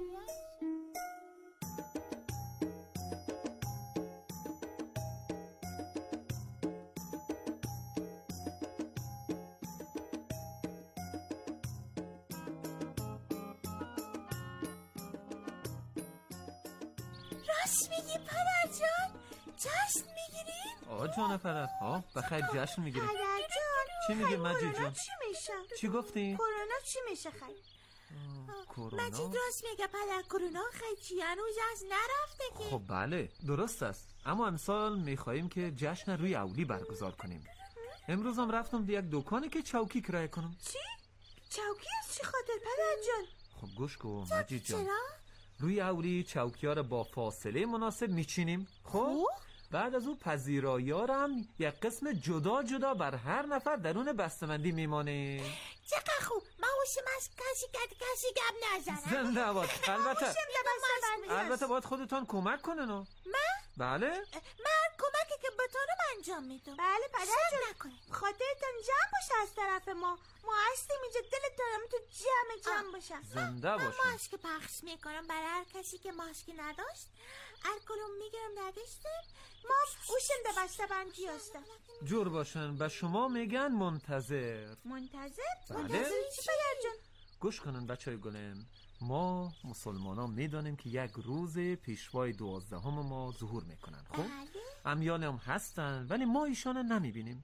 راست میگی پدر جان؟ جشن میگیریم؟ آه جان پدر، ها بخیر جشن میگیریم. پدر جان چی میگه مجید جان؟ چی میشه؟ چی گفتی؟ کرونا چی میشه خیر؟ کرونا؟ مجید راست میگه پدر، کرونا خیلی هنوز از نرفته که. خب بله درست است، اما امسال میخواییم که جشن روی اولی برگزار کنیم. امروز هم رفتم به یک دکانی که چوکی کرایه کنم. چی؟ چوکی از چی خاطر پدر جان؟ خب گوش کن مجید جان، چرا؟ روی اولی چوکی ها رو با فاصله مناسب میچینیم. خب بعد از اون پذیرایی ها هم یک قسم جدا جدا بر هر نفر درون بسته‌بندی میمانه. چقدر خوب. من هوشم از کسی که کسی گپ نزنم. زنده باد. البته البته البته باید خودتان کمک کنن. من؟ بله من کمکی که به تو رو انجام میدم. بله پدر شر جان، نکنه. خاطرتان جمع باشه از طرف ما. ما هستیم اینجا، دلتان تو جمع جمع باشن. زنده من باشن. ماسک پخش میکنم برای هر کسی که ماسکی نداشت. الکلم میگیرم نداشتیم. ما اوشم به بسته بندی هستم. جور باشن. به شما میگن منتظر. منتظر؟ بله. منتظر چی پدر جان؟ گوش کنن بچه های گلم، ما مسلمان ها میدانیم که یک روز پیشوای دوازدهم ما ظهور میکنن. خب امیال هم هستن ولی ما ایشان نمیبینیم.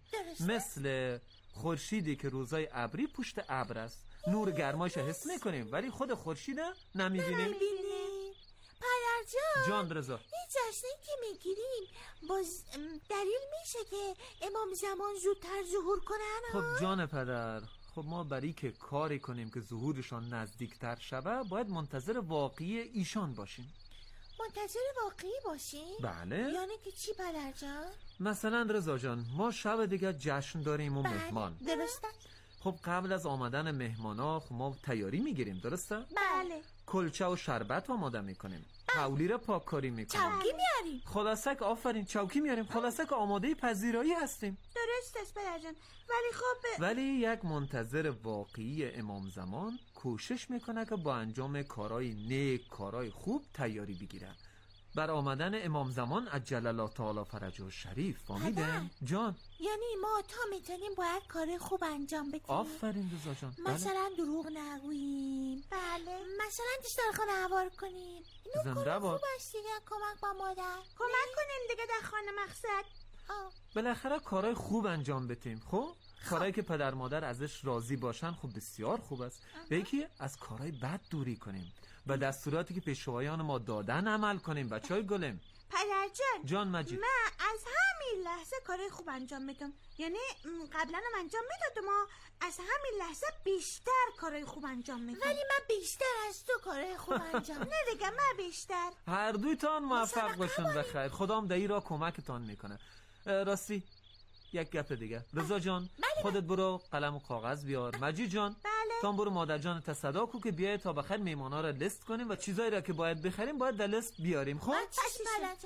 مثل خورشیدی که روزای ابری پشت ابر است، نور گرمایش حس میکنیم ولی خود خورشید نمیبینیم. نمیبینیم. پدر جان جان رضا، این جشنی که میگیریم باز دلیل میشه که امام زمان زودتر ظهور کنن؟ خب جان پدر، خب ما برای که کاری کنیم که ظهورشان نزدیکتر شود باید منتظر واقعی ایشان باشیم. منتظر واقعی باشیم؟ بله. یعنی که چی پدر جان؟ مثلا رضا جان، ما شب دیگه جشن داریم و بله. مهمان. درسته. خب قبل از آمدن مهمانا خب ما تیاری میگیریم، درسته؟ بله. کلچه و شربت آماده میکنیم، حولی را پاک کاری میکنیم، چوکی میاریم. خلاصه که آفرین چوکی میاریم، خلاصه که آماده پذیرایی هستیم. درست است پدر جان، ولی خب ولی یک منتظر واقعی امام زمان کوشش میکنه که با انجام کارهای نیک، کارهای خوب تیاری بگیره بر آمدن امام زمان عجل الله تعالی فرجه شریف. فهمیدن جان؟ یعنی ما تا میتونیم باید کار خوب انجام بدیم. آفرین رضا جان. مثلا دروغ نگوییم. بله. مثلا دشترخانه هوار کنیم. اینو زنده کار باد. خوب است دیگه. کمک با مادر. کمک کنیم دیگه در خانه مقصد. آه. بالاخره کارهای خوب انجام بدیم. خب کارهایی که پدر مادر ازش راضی باشن خب بسیار خوب است. به یکی از کارهای بد دوری کنیم و دستوراتی که پیشوایان ما دادن عمل کنیم. بچهای گلم. پدر جان. جان مجید. من از همین لحظه کارهای خوب انجام میدم. یعنی قبلا هم انجام میدادم ما از همین لحظه بیشتر کارهای خوب انجام میدم. ولی من بیشتر از تو کارهای خوب انجام نه دیگه من بیشتر. هر دویتان موفق باشن بخیر. خدام در این راه کمکتان میکنه. راستی یک گپ دیگه رضا جان، خودت برو قلم و کاغذ بیار. مجید جان بله. تام برو مادر جان تصدا کو که بیای تا بخیر میمونا را لیست کنیم و چیزایی را که باید بخریم باید در لیست بیاریم. خب من چشم بلد. من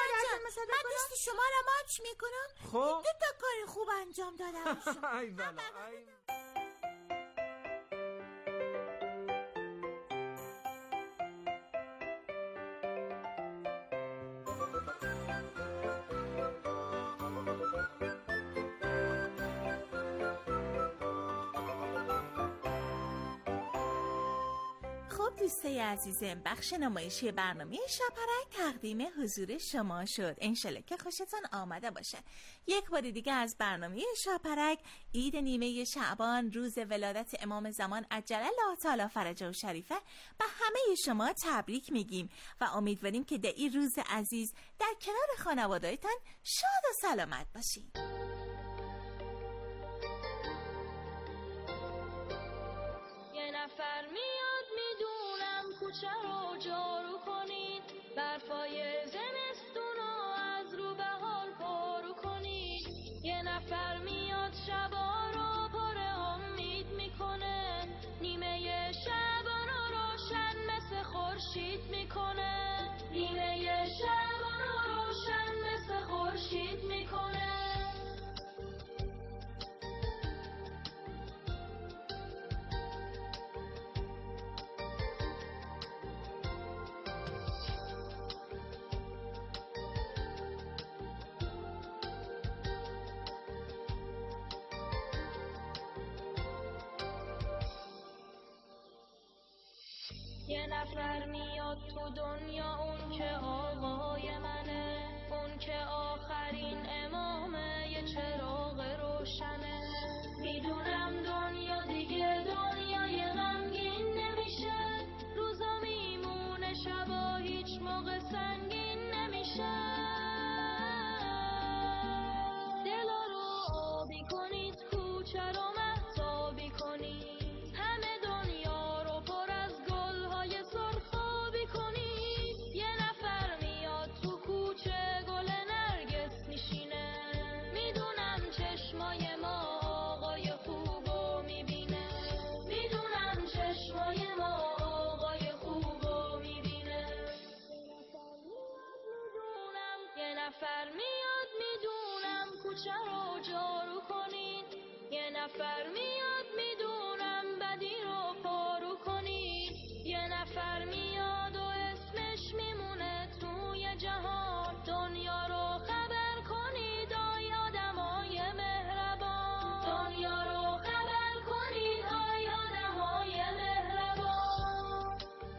من دست شما را ماچ میکنم. خب دو تا کار خوب انجام دادم. ای بلا ای دوستای عزیزم، بخش نمایشی برنامه شاپرک تقدیم حضور شما شد. انشالله که خوشتون آمده باشه. یک بار دیگه از برنامه شاپرک عید نیمه شعبان روز ولادت امام زمان عجل الله تعالی فرجه و شریفه به همه شما تبریک میگیم و امیدواریم که در این روز عزیز در کنار خانواده‌تان شاد و سلامت باشید. یه نفر میاد میدونم کوچه رو جارو کنید، برفای زمستونا از رو بهار پارو کنید. یه نفر میاد شبا رو پر امید میکنه، نیمه شبا رو روشن مثل خورشید میکنه، نیمه شبا رو روشن مثل خورشید میکنه. یه نفر میاد تو دنیا، اون که آقای منه، اون که آخرین امامه، یه چراغ روشنه. میدونم دنیا دیگه دنیای غمگین نمیشه. کوچه رو مهتابی کنی، همه دنیا رو پر از گل‌های سرخابی کنی. یه نفر میاد تو کوچه گل نرگس میشینه، میدونم چشمای ما آقای خوبو میبینه، میدونم چشمای ما آقای خوبو میبینه. یه نفر میاد میدونم کوچه رو جارو کنین، یه نفر میاد میدونم بدی رو پارو کنین. یه نفر میاد و اسمش میمونه توی جهان، دنیا رو خبر کنید آی آدمای مهربان، دنیا رو خبر کنید آی آدمای مهربان.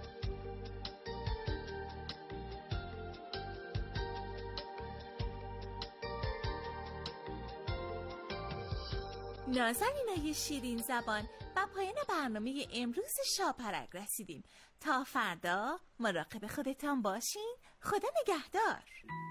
نازنینای شیرین زبان، و پایان برنامه امروز شاپرک رسیدیم. تا فردا مراقب خودتان باشین. خدا نگهدار.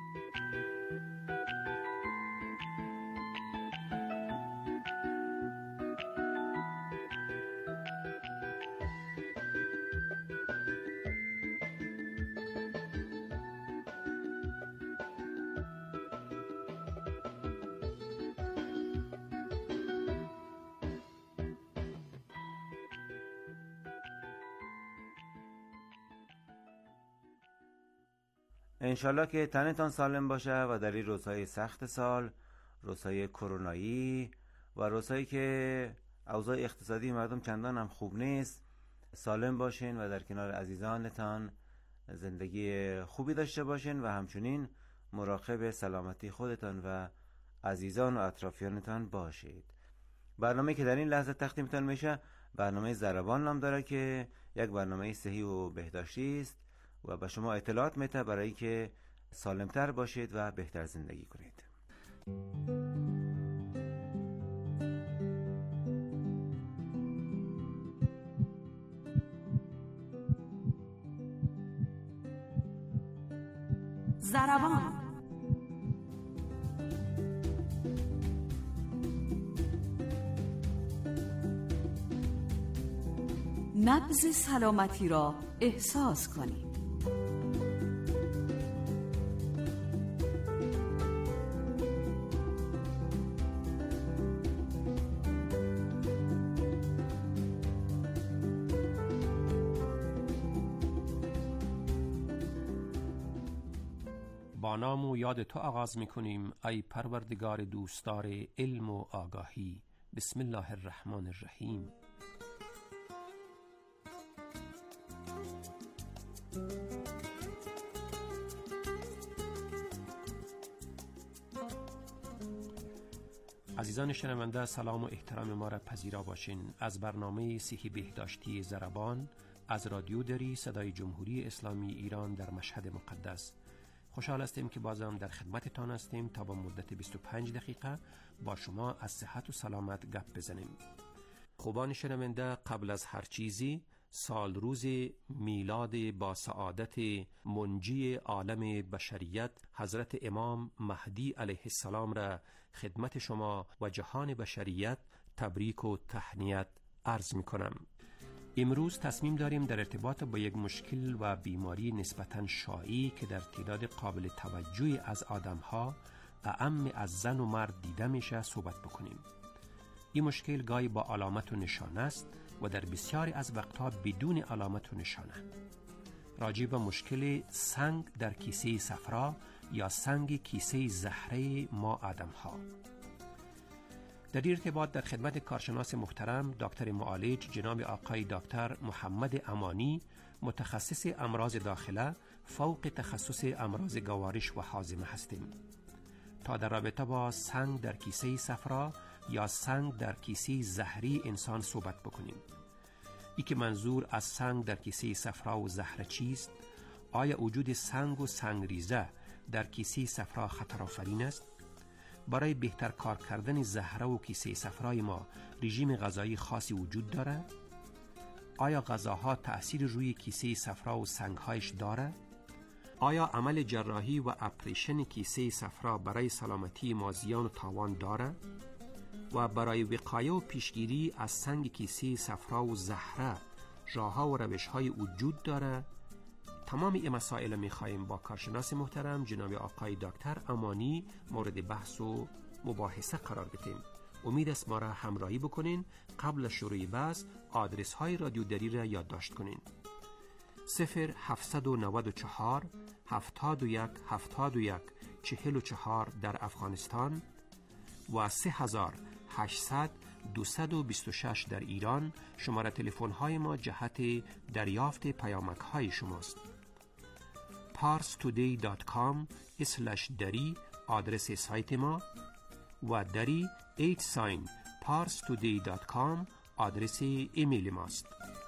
انشالله که تنتان سالم باشه و در این روزهای سخت سال، روزهای کرونایی و روزهایی که اوضاع اقتصادی مردم چندان هم خوب نیست، سالم باشین و در کنار عزیزانتان زندگی خوبی داشته باشین و همچنین مراقب سلامتی خودتان و عزیزان و اطرافیانتان باشید. برنامه که در این لحظه تقدیمتان میشه برنامه ضربان نام داره که یک برنامه صحی و بهداشتی است و به شما اطلاعات میده برای که سالمتر باشید و بهتر زندگی کنید. ضربان. نبض سلامتی را احساس کنید. با نام و یاد تو آغاز می کنیم ای پروردگار دوستدار علم و آگاهی. بسم الله الرحمن الرحیم. عزیزان شنونده، سلام و احترام ما را پذیرا باشین. از برنامه صحی بهداشتی ضربان از رادیو دری صدای جمهوری اسلامی ایران در مشهد مقدس خوشحال هستیم که بازم در خدمتتان هستیم تا با مدت بیست و پنج دقیقه با شما از صحت و سلامت گپ بزنیم. خوبان شنونده، قبل از هر چیزی سال روز میلاد با سعادت منجی عالم بشریت حضرت امام مهدی علیه السلام را خدمت شما و جهان بشریت تبریک و تهنیت عرض می کنم. امروز تصمیم داریم در ارتباط با یک مشکل و بیماری نسبتاً شایعی که در تعداد قابل توجهی از آدم‌ها اعم از زن و مرد دیده میشه صحبت بکنیم. این مشکل گاهی با علامت و نشانه است و در بسیاری از وقتها بدون علامت و نشانه. راجع به مشکل سنگ در کیسه صفرا یا سنگ کیسه زهره ما آدم‌ها. در این ارتباط در خدمت کارشناس محترم دکتر معالج جناب آقای دکتر محمد امانی، متخصص امراض داخله فوق تخصص امراض گوارش و هاضمه هستیم تا در رابطه با سنگ در کیسه صفرا یا سنگ در کیسه زهری انسان صحبت بکنیم. ای که منظور از سنگ در کیسه صفرا و زهره چیست؟ آیا وجود سنگ و سنگریزه در کیسه صفرا خطرآفرین است؟ برای بهتر کار کردن زهره و کیسه صفرای ما رژیم غذایی خاصی وجود داره؟ آیا غذاها تأثیر روی کیسه صفرا و سنگهایش داره؟ آیا عمل جراحی و اپریشن کیسه صفرا برای سلامتی ما زیان و تاوان داره؟ و برای وقایه و پیشگیری از سنگ کیسه صفرا و زهره راه‌ها و روش‌های وجود داره. تمام این مسائل می‌خوایم با کارشناس محترم جناب آقای دکتر امانی مورد بحث و مباحثه قرار بدیم. امید است ما را همراهی بکنین. قبل از شروع بحث آدرس های رادیو دری را یادداشت کنین: صفر هفتصد و نود و چهار هفتاد و یک هفتاد و یک چهل و چهار در افغانستان و سه هزار و هشتصد دویست و بیست و شش در ایران. شماره تلفن های ما جهت دریافت پیامک های شماست. پارس تودی دات کام اسلش دری آدرس سایت ما و دری ایت ساین پارس تودی دات کام آدرس ایمیل ماست.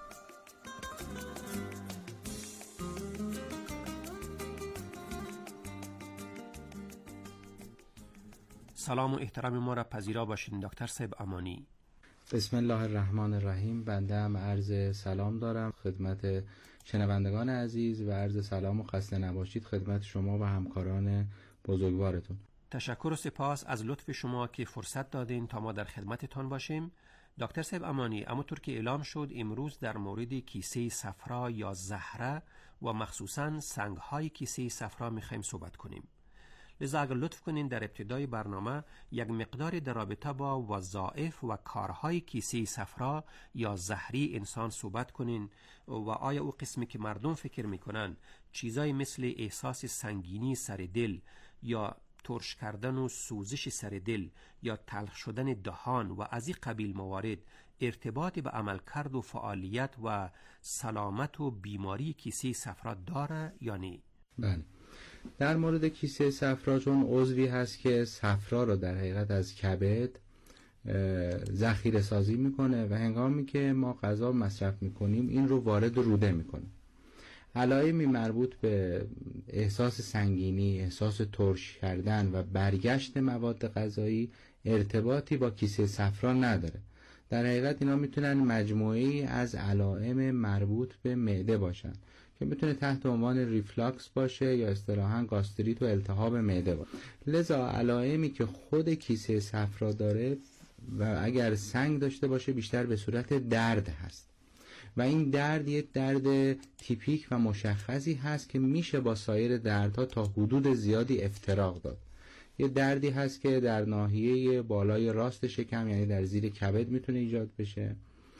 سلام و احترام ما را پذیرا باشین دکتر صاحب امانی. بسم الله الرحمن الرحیم. بنده هم عرض سلام دارم خدمت شنوندگان عزیز و عرض سلام و خسته نباشید خدمت شما و همکاران بزرگوارتون. تشکر و سپاس از لطف شما که فرصت دادین تا ما در خدمتتان باشیم. دکتر صاحب امانی، همونطور که اعلام شد امروز در مورد کیسه صفرا یا زهره و مخصوصاً سنگ‌های کیسه صفرا می‌خوایم صحبت کنیم. لذا اگر لطف کنین در ابتدای برنامه یک مقدار در رابطه با وظایف و کارهای کیسه صفرا یا زهری انسان صحبت کنین و آیا او قسمی که مردم فکر میکنن چیزای مثل احساس سنگینی سر دل یا ترش کردن و سوزش سر دل یا تلخ شدن دهان و از این قبیل موارد ارتباط به عملکرد و فعالیت و سلامت و بیماری کیسه صفرا داره یا نه؟ بله. در مورد کیسه صفرا چون عضوی هست که صفرا رو در حقیقت از کبد ذخیره سازی میکنه و هنگامی که ما غذا مصرف میکنیم این رو وارد روده میکنه. علائمی مربوط به احساس سنگینی، احساس ترش کردن و برگشت مواد غذایی ارتباطی با کیسه صفرا نداره. در حقیقت اینا میتونن مجموعه‌ای از علائم مربوط به معده باشن که میتونه تحت عنوان ریفلاکس باشه یا اصطلاحاً گاستریت و التهاب معده باشه. لذا علائمی که خود کیسه صفرا داره و اگر سنگ داشته باشه بیشتر به صورت درد هست و این درد یه درد تیپیک و مشخصی هست که میشه با سایر دردها تا حدود زیادی افتراق داد. یه دردی هست که در ناحیه بالای راست شکم یعنی در زیر کبد میتونه ایجاد بشه.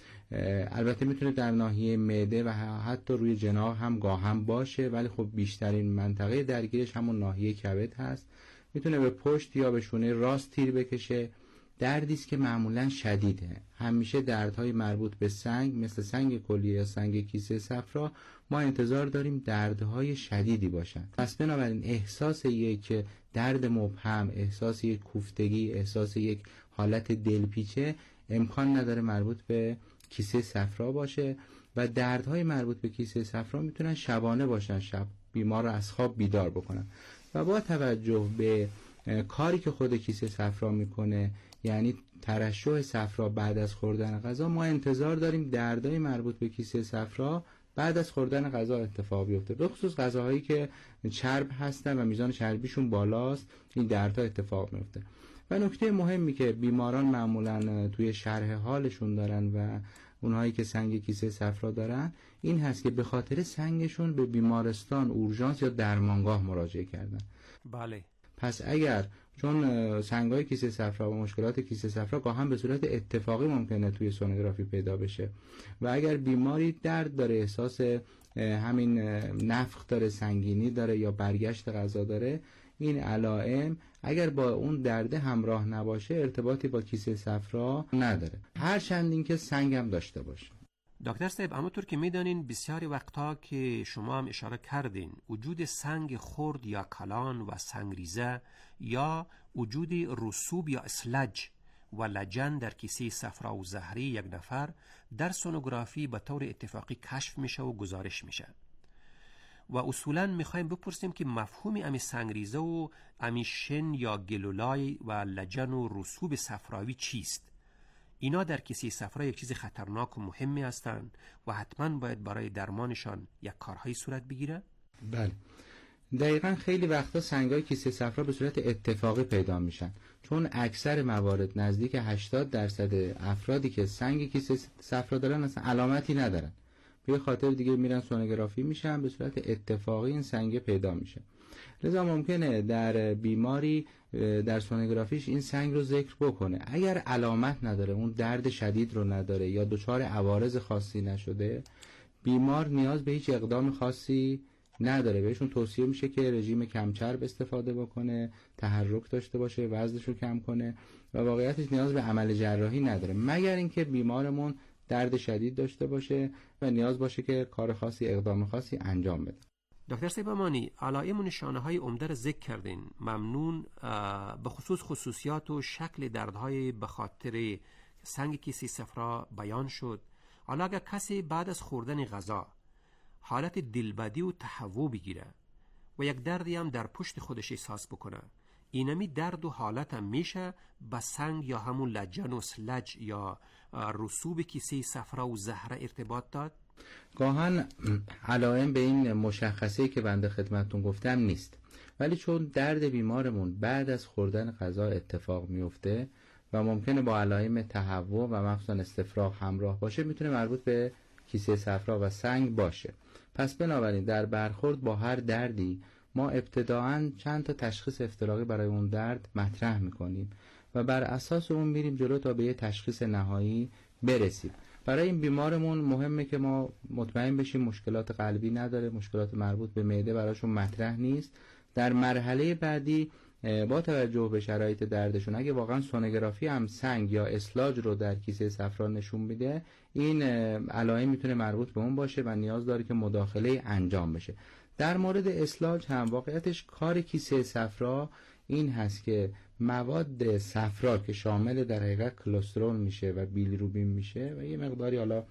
البته میتونه در ناحیه معده و حتی روی جناح هم گاهم باشه، ولی خب بیشترین منطقه درگیرش همون ناحیه کبد هست. میتونه به پشت یا به شونه راست تیر بکشه. دردی است که معمولا شدیده. همیشه دردهای مربوط به سنگ مثل سنگ کلیه یا سنگ کیسه صفرا ما انتظار داریم دردهای شدیدی باشن. پس بنابراین احساس یک درد مبهم، احساس یک کوفتگی، احساس یک حالت دلپیچه امکان نداره مربوط به کیسه صفرا باشه و دردهای مربوط به کیسه صفرا میتونن شبانه باشن، شب بیمار رو از خواب بیدار بکنن و با توجه به کاری که خود کیسه صفرا میکنه یعنی ترشح صفرا بعد از خوردن غذا، ما انتظار داریم دردهای مربوط به کیسه صفرا بعد از خوردن غذا اتفاق بیفته. به خصوص غذاهایی که چرب هستن و میزان چربیشون بالاست این دردها اتفاق میفته. و نکته مهمی که بیماران معمولا توی شرح حالشون دارن و اونهایی که سنگ کیسه صفرا دارن این هست که به خاطر سنگشون به بیمارستان، اورژانس یا درمانگاه مراجعه کردن. بله. پس اگر چون سنگ‌های کیسه صفرا و مشکلات کیسه صفرا گاهن به صورت اتفاقی ممکنه توی سونوگرافی پیدا بشه و اگر بیماری درد داره، احساس همین نفخ داره، سنگینی داره یا برگشت غذا داره، این علائم اگر با اون درد همراه نباشه ارتباطی با کیسه صفرا نداره، هر چند این که سنگ هم داشته باشه. دکتر صاحب همونطور که میدانین بسیاری وقتا که شما هم اشاره کردین وجود سنگ خرد یا کلان و سنگریزه یا وجود رسوب یا اسلج و لجن در کیسه صفرا و زهری یک نفر در سونوگرافی به طور اتفاقی کشف میشه و گزارش میشه و اصولا میخوایم بپرسیم که مفهوم امی سنگریزه و امی شن یا گلولای و لجن و رسوب صفراوی چیست؟ اینا در کیسه صفرا یک چیز خطرناک و مهمی هستند و حتما باید برای درمانشان یک کارهایی صورت بگیره؟ بله. دقیقاً خیلی وقتا سنگ‌های کیسه صفرا به صورت اتفاقی پیدا میشن، چون اکثر موارد نزدیک هشتاد درصد افرادی که سنگ کیسه صفرا دارن اصلا علامتی ندارن، به خاطر دیگه میرن سونوگرافی میشن، به صورت اتفاقی این سنگ پیدا میشه. لذا ممکنه در بیماری در سونوگرافیش این سنگ رو ذکر بکنه، اگر علامت نداره، اون درد شدید رو نداره یا دچار عوارض خاصی نشده، بیمار نیاز به هیچ اقدام خاصی نداره. بهشون توصیه میشه که رژیم کمچرب استفاده بکنه، تحرک داشته باشه، وزنش رو کم کنه و واقعیتش نیاز به عمل جراحی نداره، مگر اینکه بیمارمون درد شدید داشته باشه و نیاز باشه که کار خاصی، اقدام خاصی انجام بده. دکتر سیبامانی، علائم و نشانه های عمده را ذکر کردین، ممنون. به خصوص خصوصیات و شکل دردهای به خاطر سنگ کیسه صفرا بیان شد. حالا اگر کسی بعد از خوردن غذا حالت دلبدی و تهوع بگیره و یک دردی هم در پشت خودش احساس بکنه، اینمی درد و حالت هم میشه با سنگ یا همون لجن و سلج یا رسوب کیسه صفرا و زهره ارتباط داد؟ گاهن علائم به این مشخصه‌ای که بنده خدمتتون گفتم نیست، ولی چون درد بیمارمون بعد از خوردن غذا اتفاق میفته و ممکنه با علائم تهوع و مخصوصا استفراغ همراه باشه، میتونه مربوط به کیسه صفرا و سنگ باشه. پس بنابراین در برخورد با هر دردی ما ابتداعاً چند تا تشخیص افتراقی برای اون درد مطرح میکنیم و بر اساس اون میریم جلو تا به یه تشخیص نهایی برسیم. برای این بیمارمون مهمه که ما مطمئن بشیم مشکلات قلبی نداره، مشکلات مربوط به معده براشون مطرح نیست. در مرحله بعدی با توجه به شرایط دردشون اگه واقعا سونوگرافی هم سنگ یا اسلاج رو در کیسه صفرا نشون میده، این علائم میتونه مربوط به اون باشه و نیاز داره که مداخله انجام بشه. در مورد اسلاج هم واقعیتش کار کیسه صفرا این هست که مواد صفرا که شامل در حقیقت کلسترول میشه و بیلیروبین میشه و یه مقداری حالا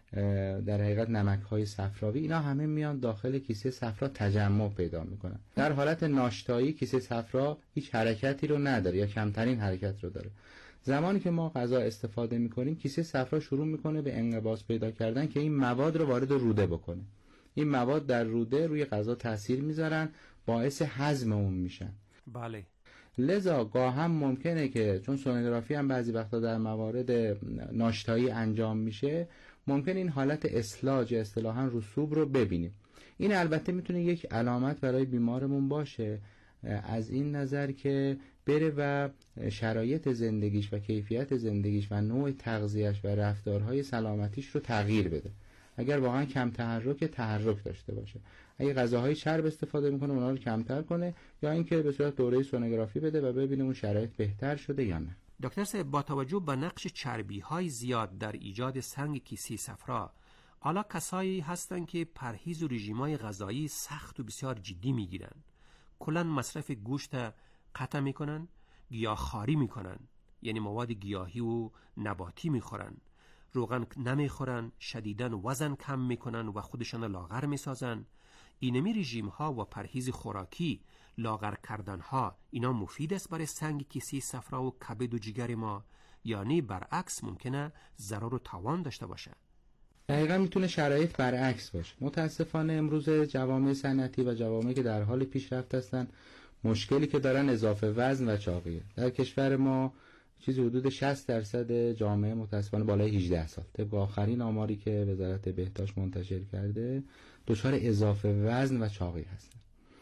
در حقیقت نمک‌های صفراوی، اینا همه میان داخل کیسه صفرا تجمع پیدا میکنن. در حالت ناشتایی کیسه صفرا هیچ حرکتی رو نداره یا کمترین حرکت رو داره. زمانی که ما غذا استفاده میکنیم کیسه صفرا شروع میکنه به انقباض پیدا کردن که این مواد رو وارد روده بکنه. این مواد در روده روی غذا تاثیر میذارن، باعث هضم اون میشن. بله. لذا گاهم ممکنه که چون سونوگرافی هم بعضی وقتا در موارد ناشتایی انجام میشه، ممکن این حالت اسلاج اصطلاحاً رسوب رو ببینیم. این البته میتونه یک علامت برای بیمارمون باشه، از این نظر که بره و شرایط زندگیش و کیفیت زندگیش و نوع تغذیه‌اش و رفتارهای سلامتیش رو تغییر بده. اگر واقعا کم تحرک تحرک داشته باشه، اگه غذاهای چرب استفاده میکنه اونا رو کمتر کنه، یا اینکه به صورت دوره سونوگرافی بده و ببینه اون شرایط بهتر شده یا نه. دکتر صاحب، با توجه به نقش چربی های زیاد در ایجاد سنگ کیسه صفرا، حالا کسایی هستن که پرهیز و رژیمای غذایی سخت و بسیار جدی میگیرن، کلا مصرف گوشت قطع میکنن، گیاهخواری میکنن، یعنی مواد گیاهی و نباتی میخورن، روغن نمیخورن، شدیداً وزن کم میکنن و خودشان لاغر میسازن. اینمی رژیم ها و پرهیز خوراکی، لاغر کردن ها، اینا مفید است برای سنگ کیسه صفرا و کبد و جگر ما، یعنی برعکس ممکنه ضرر و تاوان داشته باشه؟ دقیقا میتونه شرایط برعکس باشه. متاسفانه امروز جوامع صنعتی و جوامعی که در حال پیشرفت هستن، مشکلی که دارن اضافه وزن و چاقیه. در کشور ما چیزی حدود شصت درصد جامعه متاسفانه بالای هجده سال، طبق آخرین آماری که وزارت بهداشت منتشر کرده، دچار اضافه وزن و چاقی هستن.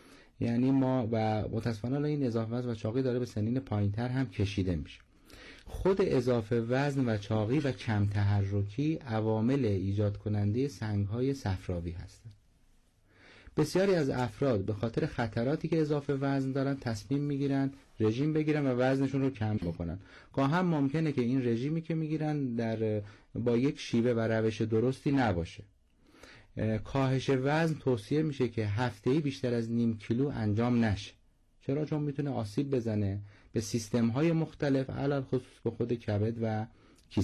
یعنی ما و متاسفانه این اضافه وزن و چاقی داره به سنین پایینتر هم کشیده میشه. خود اضافه وزن و چاقی و کم تحرکی عوامل ایجاد کننده سنگ‌های صفراوی هستند. بسیاری از افراد به خاطر خطراتی که اضافه وزن دارن تصمیم میگیرن رژیم بگیرن و وزنشون رو کم بکنن. گاهم ممکنه که این رژیمی که میگیرن در با یک شیوه و روش درستی نباشه. کاهش وزن توصیه میشه که هفته‌ای بیشتر از نیم کیلو انجام نشه. چرا؟ چون میتونه آسیب بزنه به سیستم‌های مختلف، علل خصوص به خود کبد و